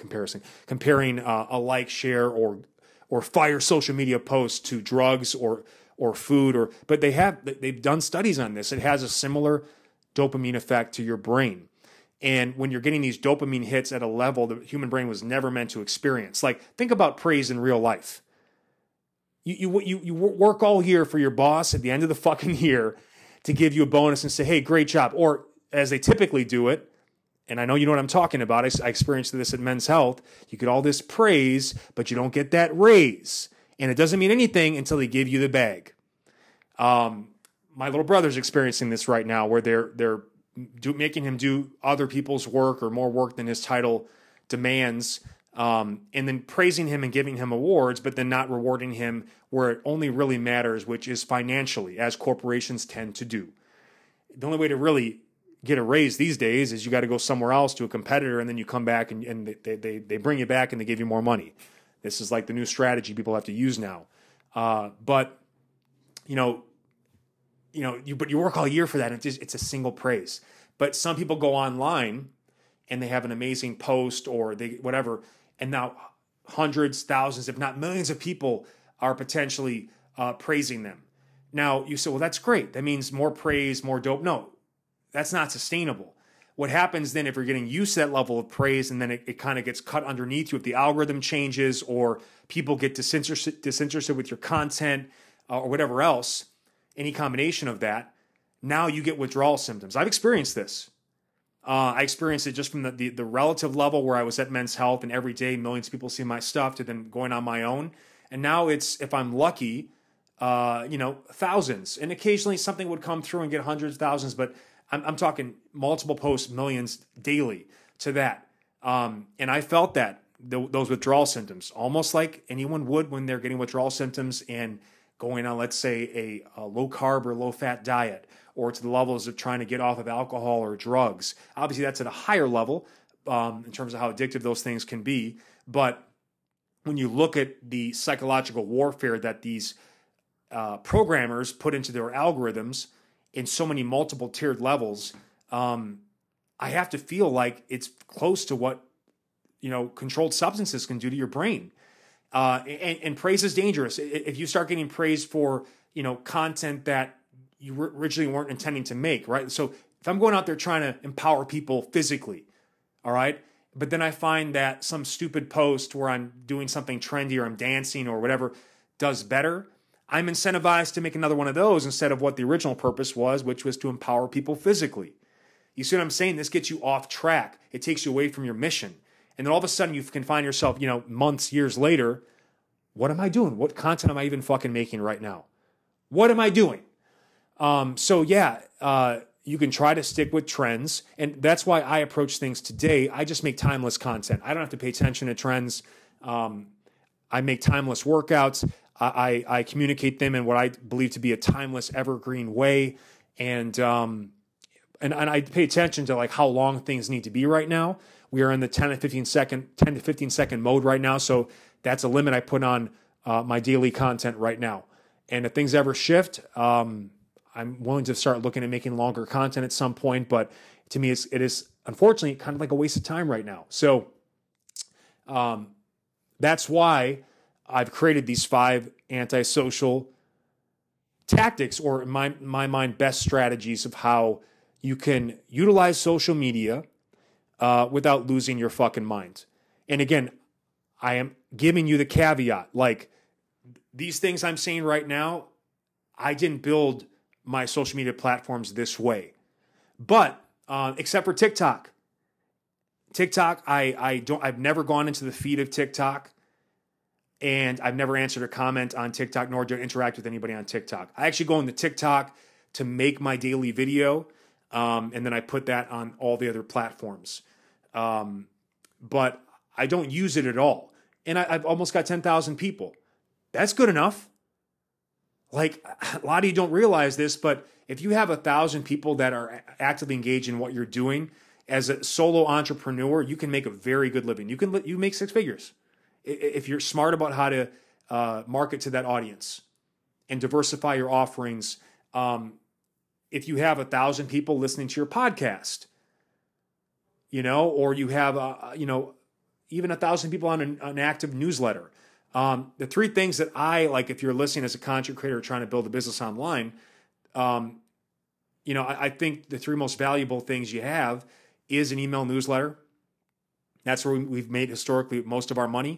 a like, share, or fire social media post to drugs or food, but they've done studies on this. It has a similar dopamine effect to your brain. And when you're getting these dopamine hits at a level the human brain was never meant to experience, like think about praise in real life. You work all year for your boss at the end of the fucking year to give you a bonus and say, hey, great job. Or as they typically do it, and I know you know what I'm talking about. I experienced this at Men's Health. You get all this praise, but you don't get that raise. And it doesn't mean anything until they give you the bag. My little brother's experiencing this right now where they're making him do other people's work or more work than his title demands, and then praising him and giving him awards, but then not rewarding him where it only really matters, which is financially, as corporations tend to do. The only way to really get a raise these days is you got to go somewhere else to a competitor, and then you come back and they bring you back and they give you more money. This is like the new strategy people have to use now. But you work all year for that. And it's a single praise. But some people go online and they have an amazing post or whatever, and now hundreds, thousands, if not millions of people are potentially praising them. Now you say, well, that's great. That means more praise, more dope. No, that's not sustainable. What happens then if you're getting used to that level of praise and then it kind of gets cut underneath you, if the algorithm changes or people get disinterested with your content or whatever else, any combination of that, now you get withdrawal symptoms. I've experienced this. I experienced it just from the relative level where I was at Men's Health and every day millions of people see my stuff to then going on my own. And now it's, if I'm lucky, thousands. And occasionally something would come through and get hundreds, thousands, but I'm talking multiple posts, millions daily to that. And I felt those withdrawal symptoms, almost like anyone would when they're getting withdrawal symptoms and going on, let's say, a low carb or low fat diet, or to the levels of trying to get off of alcohol or drugs. Obviously, that's at a higher level in terms of how addictive those things can be. But when you look at the psychological warfare that these programmers put into their algorithms in so many multiple tiered levels, I have to feel like it's close to what controlled substances can do to your brain. And praise is dangerous. If you start getting praise for content that you originally weren't intending to make, right? So if I'm going out there trying to empower people physically, all right, but then I find that some stupid post where I'm doing something trendy or I'm dancing or whatever does better, I'm incentivized to make another one of those instead of what the original purpose was, which was to empower people physically. You see what I'm saying? This gets you off track. It takes you away from your mission. And then all of a sudden you can find yourself, months, years later, what am I doing? What content am I even fucking making right now? What am I doing? So yeah, you can try to stick with trends. And that's why I approach things today. I just make timeless content. I don't have to pay attention to trends. I make timeless workouts. I communicate them in what I believe to be a timeless, evergreen way. And I pay attention to like how long things need to be right now. We are in the 10 to 15 second mode right now. So that's a limit I put on my daily content right now. And if things ever shift, I'm willing to start looking at making longer content at some point. But to me, it is unfortunately kind of like a waste of time right now. So that's why I've created these 5 antisocial tactics, or in my mind, best strategies of how you can utilize social media without losing your fucking mind. And again, I am giving you the caveat. Like, these things I'm saying right now, I didn't build my social media platforms this way. But except for TikTok. I've never gone into the feed of TikTok, and I've never answered a comment on TikTok, nor do I interact with anybody on TikTok. I actually go into TikTok to make my daily video, and then I put that on all the other platforms. But I don't use it at all. And I've almost got 10,000 people. That's good enough. Like, a lot of you don't realize this, but if you have 1,000 people that are actively engaged in what you're doing, as a solo entrepreneur, you can make a very good living. You make 6 figures if you're smart about how to market to that audience and diversify your offerings. If you have 1,000 people listening to your podcast, or you have even 1,000 people on an active newsletter. The 3 things that I like, if you're listening as a content creator trying to build a business online, I think the 3 most valuable things you have is an email newsletter. That's where we've made historically most of our money.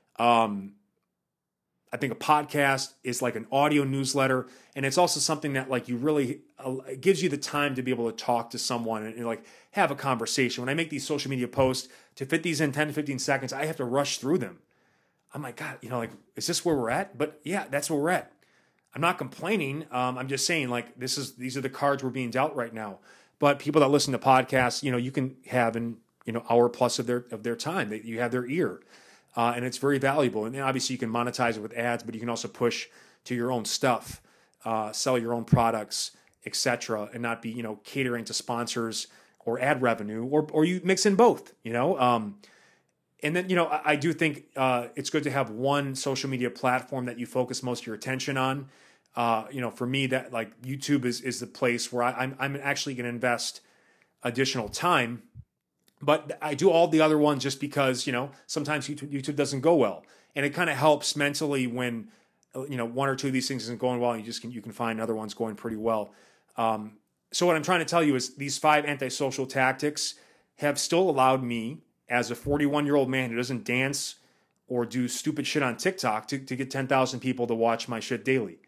I think a podcast is like an audio newsletter, and it's also something that like you really it gives you the time to be able to talk to someone and like have a conversation. When I make these social media posts, to fit these in 10 to 15 seconds, I have to rush through them. I'm like, God, is this where we're at? But yeah, that's where we're at. I'm not complaining. I'm just saying, like, these are the cards we're being dealt right now. But people that listen to podcasts, you can have an hour plus of their time. That you have their ear, and it's very valuable. And then obviously you can monetize it with ads, but you can also push to your own stuff, sell your own products, etc., and not be catering to sponsors or ad revenue, or you mix in both. And then, I do think it's good to have one social media platform that you focus most of your attention on. For me, that like YouTube is the place where I'm actually going to invest additional time. But I do all the other ones just because, sometimes YouTube doesn't go well. And it kind of helps mentally when, 1 or 2 of these things isn't going well, and you can find other ones going pretty well. So what I'm trying to tell you is these 5 antisocial tactics have still allowed me, as a 41-year-old man who doesn't dance or do stupid shit on TikTok, to get 10,000 people to watch my shit daily.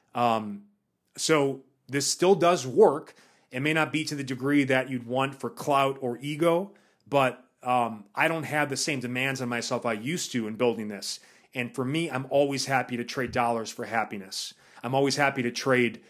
So this still does work. It may not be to the degree that you'd want for clout or ego, but I don't have the same demands on myself I used to in building this. And for me, I'm always happy to trade dollars for happiness. I'm always happy to trade,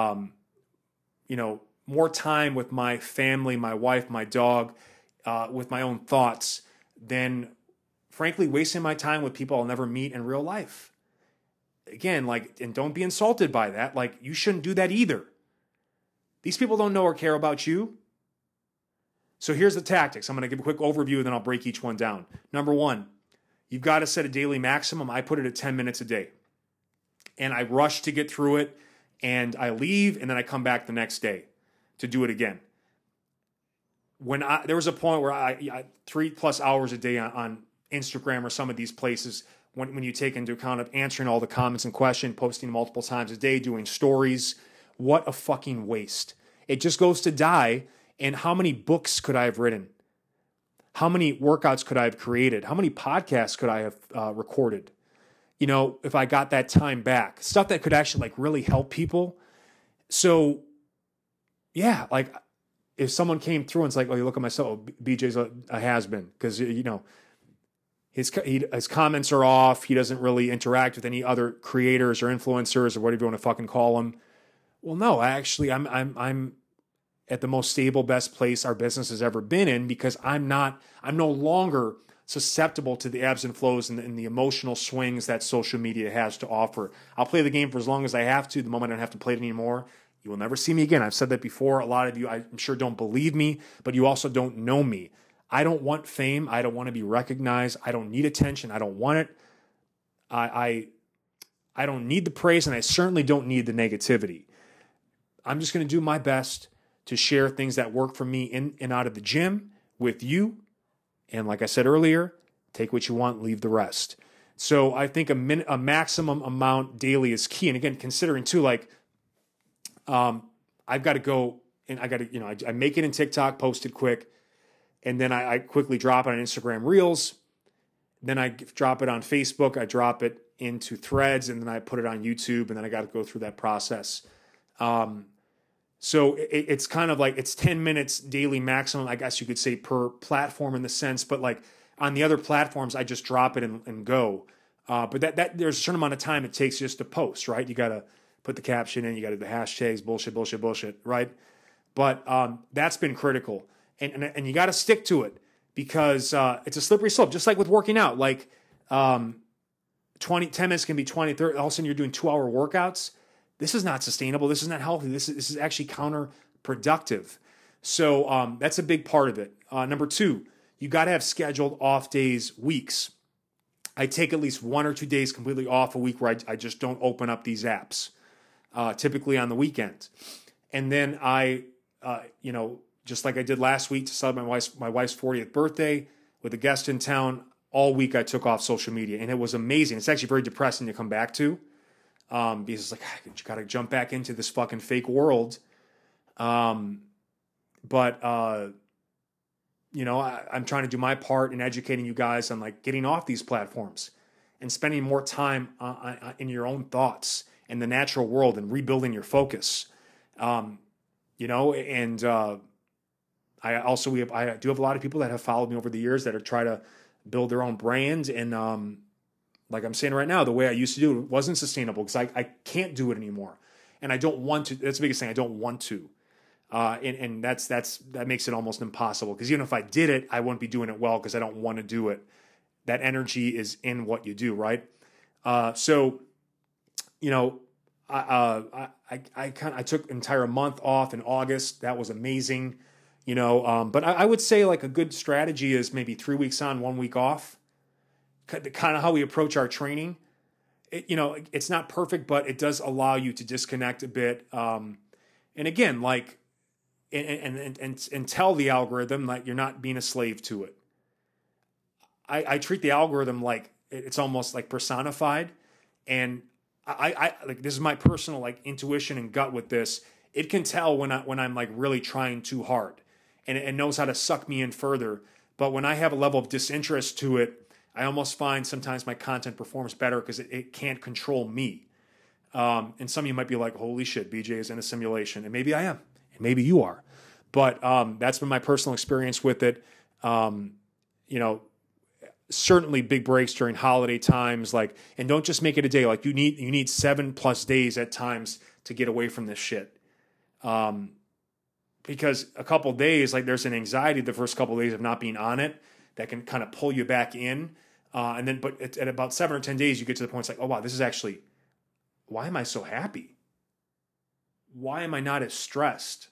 more time with my family, my wife, my dog, with my own thoughts, than frankly wasting my time with people I'll never meet in real life. Again, and don't be insulted by that. Like, you shouldn't do that either. These people don't know or care about you. So here's the tactics. I'm going to give a quick overview, and then I'll break each one down. Number 1, you've got to set a daily maximum. I put it at 10 minutes a day. And I rush to get through it, and I leave, and then I come back the next day to do it again. There was a point where I 3+ hours a day on Instagram or some of these places, when you take into account of answering all the comments and questions, posting multiple times a day, doing stories. What a fucking waste. It just goes to die. And how many books could I have written? How many workouts could I have created? How many podcasts could I have recorded? If I got that time back, stuff that could actually really help people. So yeah, if someone came through and it's like, oh, you look at myself, BJ's a has-been, because, his comments are off. He doesn't really interact with any other creators or influencers or whatever you want to fucking call them. Well, no, I'm at the most stable, best place our business has ever been in, because I'm no longer susceptible to the ebbs and flows and the emotional swings that social media has to offer. I'll play the game for as long as I have to. The moment I don't have to play it anymore, you will never see me again. I've said that before. A lot of you, I'm sure, don't believe me, but you also don't know me. I don't want fame. I don't want to be recognized. I don't need attention. I don't want it. I don't need the praise, and I certainly don't need the negativity. I'm just going to do my best to share things that work for me in and out of the gym with you. And like I said earlier, take what you want, leave the rest. So I think a maximum amount daily is key. And again, considering too, like, I've got to go and I make it in TikTok, post it quick, and then I quickly drop it on Instagram Reels. Then I drop it on Facebook. I drop it into Threads, and then I put it on YouTube, and then I got to go through that process. So it's kind of like, it's 10 minutes daily maximum, I guess you could say, per platform in the sense, but like on the other platforms, I just drop it and go. But that there's a certain amount of time it takes just to post, right? You got to put the caption in, you got to do the hashtags, bullshit, right? But that's been critical. And you got to stick to it, because it's a slippery slope, just like with working out. Like 10 minutes can be 20, 30, all of a sudden you're doing 2-hour workouts. This is not sustainable. This is not healthy. This is actually counterproductive. So that's a big part of it. Number 2, you got to have scheduled off days, weeks. I take at least 1 or 2 days completely off a week where I just don't open up these apps, typically on the weekend. And then I, just like I did last week to celebrate my wife's 40th birthday with a guest in town, all week I took off social media, and it was amazing. It's actually very depressing to come back to. Because it's like, you got to jump back into this fucking fake world. I'm trying to do my part in educating you guys on like getting off these platforms and spending more time in your own thoughts in the natural world and rebuilding your focus. I do have a lot of people that have followed me over the years that are trying to build their own brand, and like I'm saying right now, the way I used to do it wasn't sustainable, because I can't do it anymore. And I don't want to. That's the biggest thing. I don't want to. And that makes it almost impossible, because even if I did it, I wouldn't be doing it well, because I don't want to do it. That energy is in what you do, right? I took an entire month off in August. That was amazing. But I would say like a good strategy is maybe 3 weeks on, 1 week off. Kind of how we approach our training. It's not perfect, but it does allow you to disconnect a bit. And again, like, and tell the algorithm that you're not being a slave to it. I treat the algorithm like it's almost like personified. And I like, this is my personal like intuition and gut with this. It can tell when I'm like really trying too hard, and it knows how to suck me in further. But when I have a level of disinterest to it, I almost find sometimes my content performs better, because it can't control me. And some of you might be like, holy shit, BJ is in a simulation. And maybe I am, and maybe you are. But that's been my personal experience with it. Certainly big breaks during holiday times, and don't just make it a day. Like you need 7+ days at times to get away from this shit. Because a couple days, like there's an anxiety the first couple of days of not being on it that can kind of pull you back in. But at about 7 or 10 days, you get to the point it's like, oh wow, this is actually, why am I so happy? Why am I not as stressed?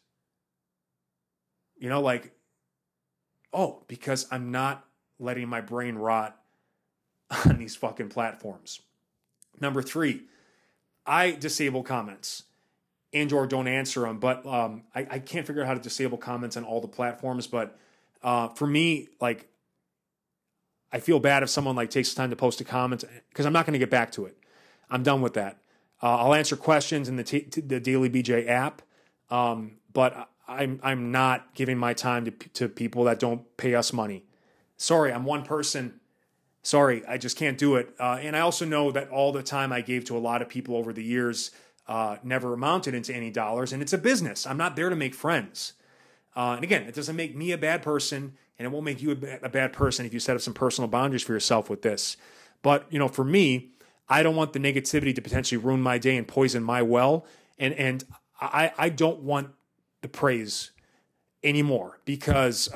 Because I'm not letting my brain rot on these fucking platforms. Number 3, I disable comments and/or don't answer them. But I can't figure out how to disable comments on all the platforms. But for me, like, I feel bad if someone like takes the time to post a comment, because I'm not going to get back to it. I'm done with that. I'll answer questions in the Daily BJ app, but I'm not giving my time to people that don't pay us money. Sorry, I'm one person. Sorry, I just can't do it. And I also know that all the time I gave to a lot of people over the years never amounted into any dollars, and it's a business. I'm not there to make friends. And again, it doesn't make me a bad person, and it won't make you a bad person if you set up some personal boundaries for yourself with this. But, for me, I don't want the negativity to potentially ruin my day and poison my well. And I don't want the praise anymore because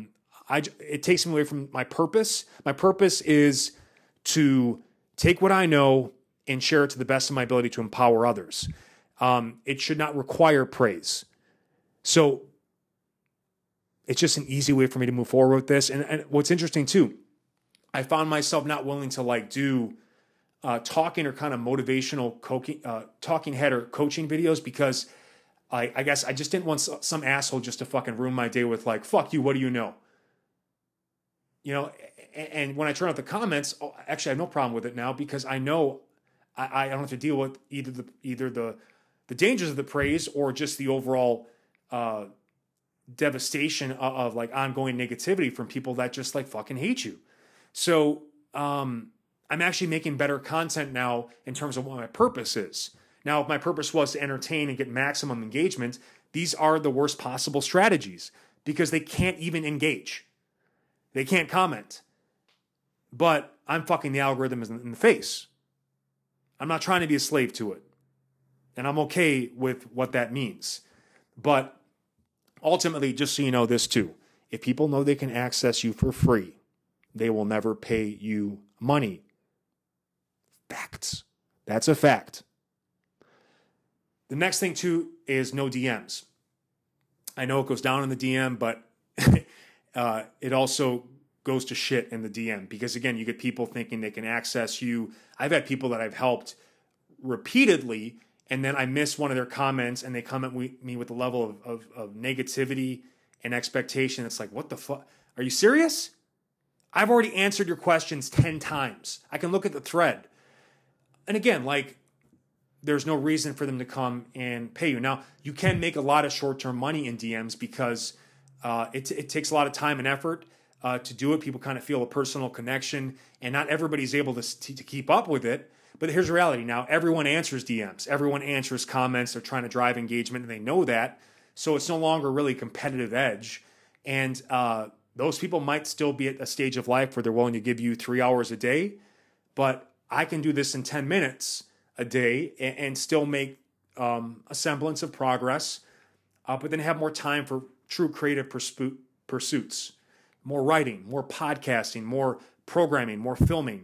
it takes me away from my purpose. My purpose is to take what I know and share it to the best of my ability to empower others. It should not require praise. So it's just an easy way for me to move forward with this. And what's interesting too, I found myself not willing to like do talking or kind of motivational talking head or coaching videos because I guess I just didn't want some asshole just to fucking ruin my day with like, fuck you, what do you know? You know, and when I turn out the comments, actually I have no problem with it now because I know I don't have to deal with either the dangers of the praise or just the overall devastation of like ongoing negativity from people that just like fucking hate you. So I'm actually making better content now in terms of what my purpose is. Now, if my purpose was to entertain and get maximum engagement, these are the worst possible strategies because they can't even engage. They can't comment. But I'm fucking the algorithm in the face. I'm not trying to be a slave to it. And I'm okay with what that means. But ultimately, just so you know this too, if people know they can access you for free, they will never pay you money. Facts. That's a fact. The next thing too is no DMs. I know it goes down in the DM, but it also goes to shit in the DM because again, you get people thinking they can access you. I've had people that I've helped repeatedly and then I miss one of their comments and they come at me with a level of negativity and expectation. It's like, what the fuck? Are you serious? I've already answered your questions 10 times. I can look at the thread. And again, like, there's no reason for them to come and pay you. Now, you can make a lot of short-term money in DMs because it takes a lot of time and effort to do it. People kind of feel a personal connection, and not everybody's able to keep up with it. But here's the reality. Now, everyone answers DMs. Everyone answers comments. They're trying to drive engagement, and they know that. So it's no longer really a competitive edge. And those people might still be at a stage of life where they're willing to give you 3 hours a day. But I can do this in 10 minutes a day and still make a semblance of progress, but then have more time for true creative pursuits, more writing, more podcasting, more programming, more filming,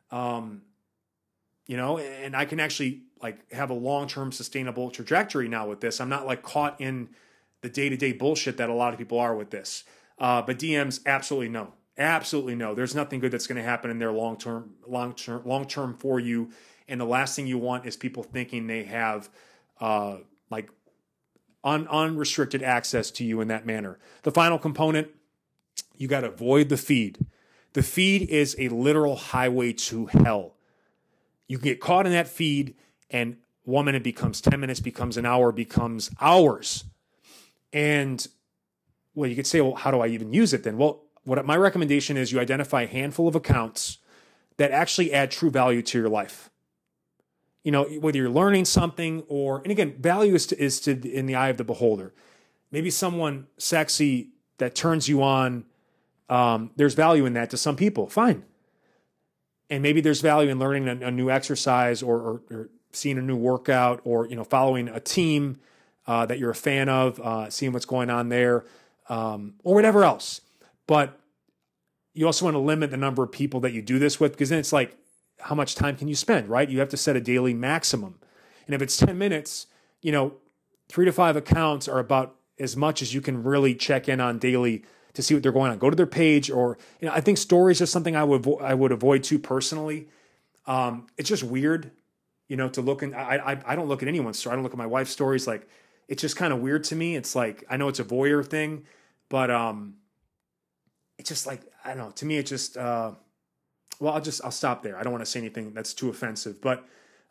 you know, and I can actually like have a long-term sustainable trajectory now with this. I'm not like caught in the day-to-day bullshit that a lot of people are with this. But DMs, absolutely no. Absolutely no. There's nothing good that's going to happen in there long-term for you. And the last thing you want is people thinking they have like unrestricted access to you in that manner. The final component, you got to avoid the feed. The feed is a literal highway to hell. You can get caught in that feed and 1 minute becomes 10 minutes, becomes an hour, becomes hours. And well, you could say, well, how do I even use it then? Well, my recommendation is you identify a handful of accounts that actually add true value to your life. You know, whether you're learning something or, and again, value is in the eye of the beholder. Maybe someone sexy that turns you on, there's value in that to some people, fine. And maybe there's value in learning a new exercise or seeing a new workout or, you know, following a team that you're a fan of, seeing what's going on there, or whatever else. But you also want to limit the number of people that you do this with because then it's like, how much time can you spend, right? You have to set a daily maximum. And if it's 10 minutes, you know, 3 to 5 accounts are about as much as you can really check in on daily to see what they're going on. Go to their page or, you know, I think stories is something I would avoid too personally. It's just weird, you know, to look in. I don't look at anyone's story. I don't look at my wife's stories. Like, it's just kind of weird to me. It's like, I know it's a voyeur thing, but it's just like, I don't know. To me, it just, well, I'll stop there. I don't want to say anything that's too offensive, but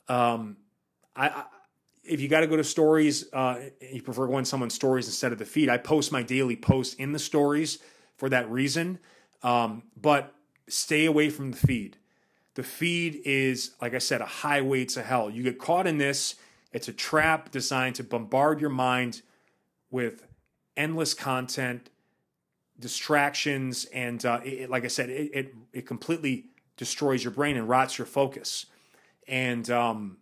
if you got to go to stories, you prefer going to someone's stories instead of the feed. I post my daily post in the stories for that reason, but stay away from the feed. The feed is, like I said, a highway to hell. You get caught in this. It's a trap designed to bombard your mind with endless content, distractions, and like I said, it completely destroys your brain and rots your focus. And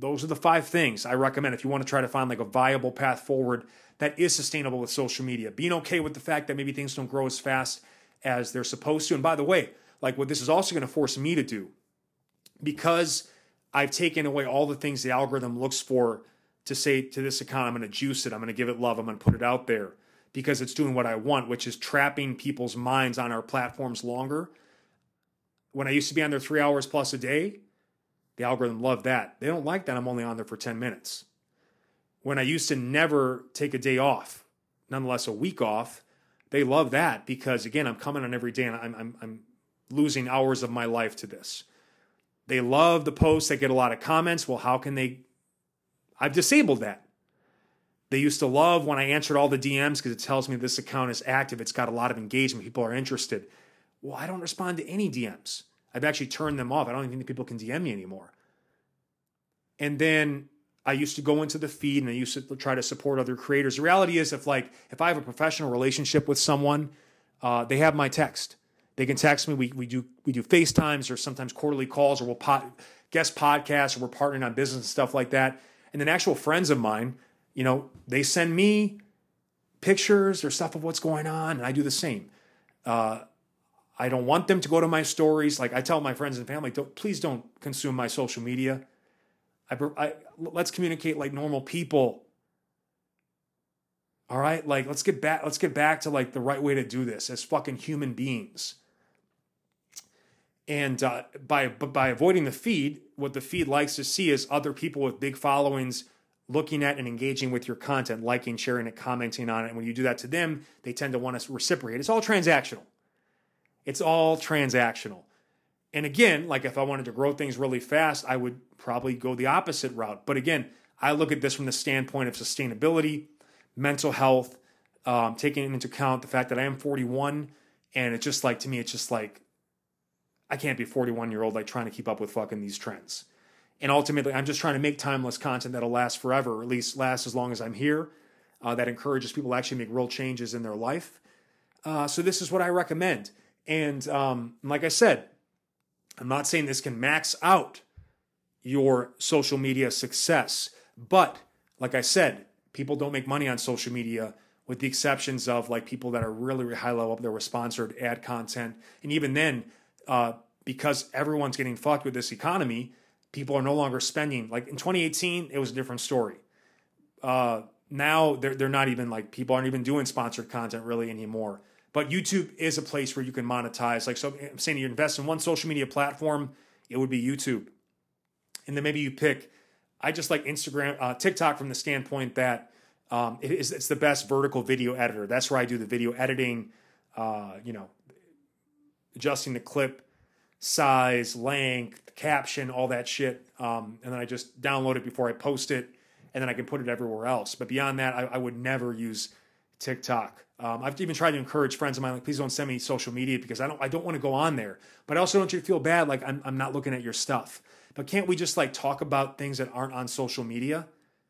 those are the 5 things I recommend if you want to try to find like a viable path forward that is sustainable with social media. Being okay with the fact that maybe things don't grow as fast as they're supposed to. And by the way, like what this is also going to force me to do, because I've taken away all the things the algorithm looks for to say to this account, I'm going to juice it, I'm going to give it love, I'm going to put it out there because it's doing what I want, which is trapping people's minds on our platforms longer. When I used to be on there 3 hours plus a day, the algorithm loved that. They don't like that I'm only on there for 10 minutes. When I used to never take a day off, nonetheless a week off, they love that because, again, I'm coming on every day and I'm losing hours of my life to this. They love the posts. They get a lot of comments. Well, how can they? I've disabled that. They used to love when I answered all the DMs because it tells me this account is active. It's got a lot of engagement. People are interested. Well, I don't respond to any DMs. I've actually turned them off. I don't even think people can DM me anymore. And then I used to go into the feed and I used to try to support other creators. The reality is if I have a professional relationship with someone, they have my text. They can text me. We do FaceTimes or sometimes quarterly calls, or we'll guest podcasts, or we're partnering on business and stuff like that. And then actual friends of mine, they send me pictures or stuff of what's going on, and I do the same. I don't want them to go to my stories. Like I tell my friends and family, please don't consume my social media. Let's communicate like normal people. All right, like let's get back to like the right way to do this as fucking human beings. And by avoiding the feed, what the feed likes to see is other people with big followings looking at and engaging with your content, liking, sharing it, commenting on it. And when you do that to them, they tend to want to reciprocate. It's all transactional. And again, like if I wanted to grow things really fast, I would probably go the opposite route. But again, I look at this from the standpoint of sustainability, mental health, taking into account the fact that I am 41. And it's just like, to me, it's just like, I can't be a 41-year-old like trying to keep up with fucking these trends. And ultimately, I'm just trying to make timeless content that'll last forever, or at least last as long as I'm here, that encourages people to actually make real changes in their life. So this is what I recommend. And like I said, I'm not saying this can max out your social media success. But like I said, people don't make money on social media with the exceptions of like people that are really, really high level up there with sponsored ad content. And even then, because everyone's getting fucked with this economy, people are no longer spending. Like in 2018, it was a different story. Now they're not even like, people aren't even doing sponsored content really anymore. But YouTube is a place where you can monetize. Like, so I'm saying you invest in one social media platform, it would be YouTube. And then maybe you pick, I just like Instagram, TikTok from the standpoint that it's the best vertical video editor. That's where I do the video editing, adjusting the clip size, length, caption, all that shit. And then I just download it before I post it, and then I can put it everywhere else. But beyond that, I would never use TikTok. I've even tried to encourage friends of mine, like, please don't send me social media because I don't want to go on there. But I also don't want you to feel bad, like I'm not looking at your stuff. But can't we just like talk about things that aren't on social media?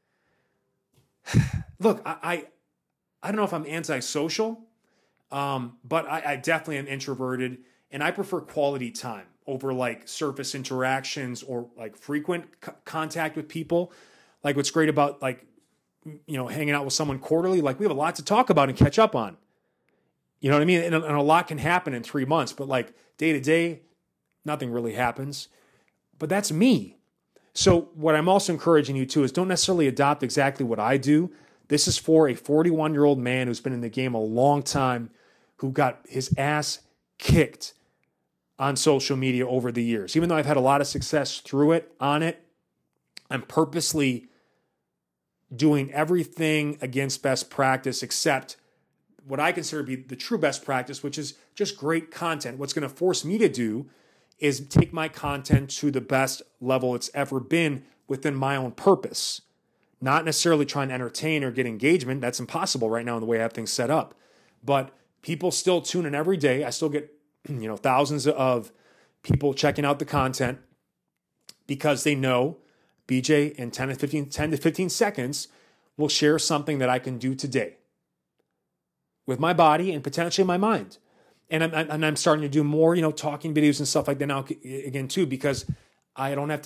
Look, I don't know if I'm antisocial, but I definitely am introverted, and I prefer quality time over like surface interactions or like frequent contact with people. Like what's great about like, hanging out with someone quarterly, like we have a lot to talk about and catch up on. You know what I mean? And a lot can happen in 3 months, but like day to day, nothing really happens. But that's me. So what I'm also encouraging you to is don't necessarily adopt exactly what I do. This is for a 41-year-old man who's been in the game a long time, who got his ass kicked on social media over the years. Even though I've had a lot of success through it, on it, I'm purposely doing everything against best practice except what I consider to be the true best practice, which is just great content. What's going to force me to do is take my content to the best level it's ever been within my own purpose. Not necessarily trying to entertain or get engagement. That's impossible right now in the way I have things set up. But people still tune in every day. I still get thousands of people checking out the content because they know BJ in 10 to 15 seconds will share something that I can do today with my body and potentially my mind. And I'm starting to do more, talking videos and stuff like that now again too, because I don't have to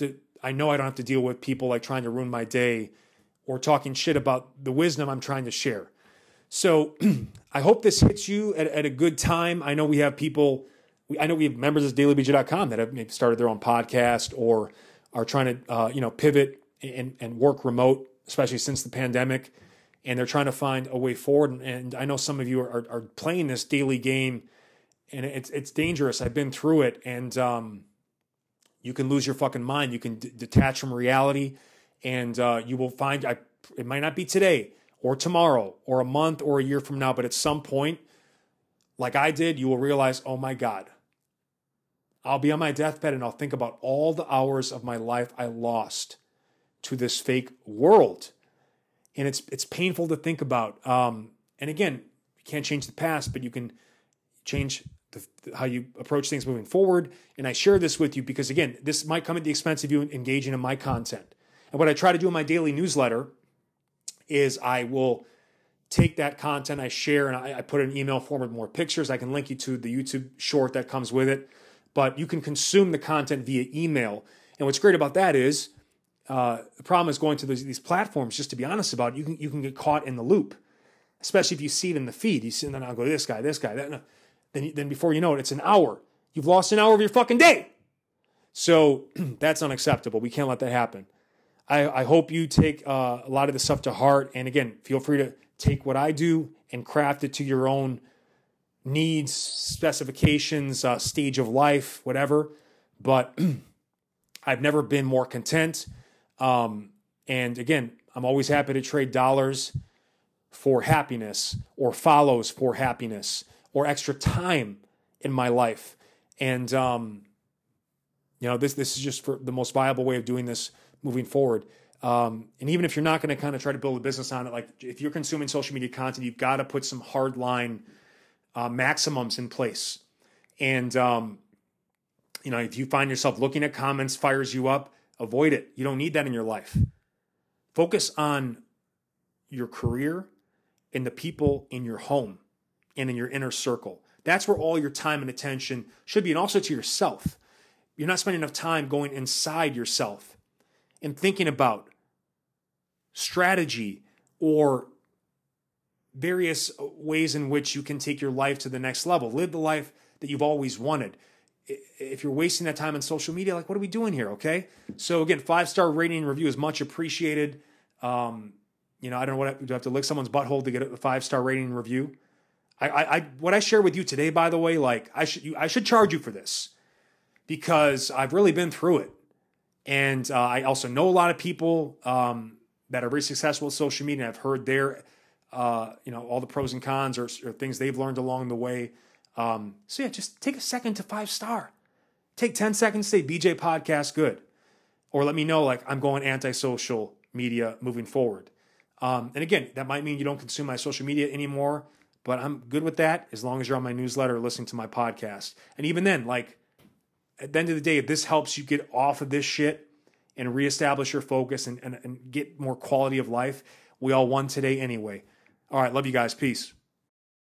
I know I don't have to deal with people like trying to ruin my day or talking shit about the wisdom I'm trying to share. So I hope this hits you at a good time. I know we have people, I know we have members of dailybj.com that have maybe started their own podcast or are trying to, pivot and work remote, especially since the pandemic. And they're trying to find a way forward. And I know some of you are playing this daily game, and it's dangerous. I've been through it, and you can lose your fucking mind. You can detach from reality, and you will find, it might not be today or tomorrow or a month or a year from now, but at some point, like I did, you will realize, oh my God, I'll be on my deathbed and I'll think about all the hours of my life I lost to this fake world. And it's painful to think about. And again, you can't change the past, but you can change how you approach things moving forward. And I share this with you because, again, this might come at the expense of you engaging in my content. And what I try to do in my daily newsletter is I will take that content I share and I put it in email form with more pictures. I can link you to the YouTube short that comes with it. But you can consume the content via email. And what's great about that is, the problem is going to these platforms, just to be honest about it, you can get caught in the loop, especially if you see it in the feed. You see, and then I'll go, this guy, that. Then before you know it, it's an hour. You've lost an hour of your fucking day. So that's unacceptable. We can't let that happen. I hope you take a lot of this stuff to heart. And again, feel free to take what I do and craft it to your own needs, specifications, stage of life, whatever. But I've never been more content. And again, I'm always happy to trade dollars for happiness or follows for happiness or extra time in my life. And, this is just for the most viable way of doing this moving forward. And even if you're not going to kind of try to build a business on it, like if you're consuming social media content, you've got to put some hard line maximums in place. And, if you find yourself looking at comments, fires you up, avoid it. You don't need that in your life. Focus on your career and the people in your home and in your inner circle. That's where all your time and attention should be, and also to yourself. You're not spending enough time going inside yourself and thinking about strategy or various ways in which you can take your life to the next level. Live the life that you've always wanted. If you're wasting that time on social media, like, what are we doing here? Okay. So again, 5-star rating and review is much appreciated. I don't know what, do I have to lick someone's butthole to get a 5-star rating and review? What I share with you today, by the way, like I should charge you for this because I've really been through it. And I also know a lot of people that are very successful with social media. And I've heard their, all the pros and cons or things they've learned along the way. So yeah, just take a second to 5-star. Take 10 seconds, say BJ Podcast good. Or let me know, like, I'm going anti-social media moving forward. And again, that might mean you don't consume my social media anymore, but I'm good with that as long as you're on my newsletter or listening to my podcast. And even then, like, at the end of the day, if this helps you get off of this shit and reestablish your focus and get more quality of life, we all won today anyway. All right, love you guys. Peace.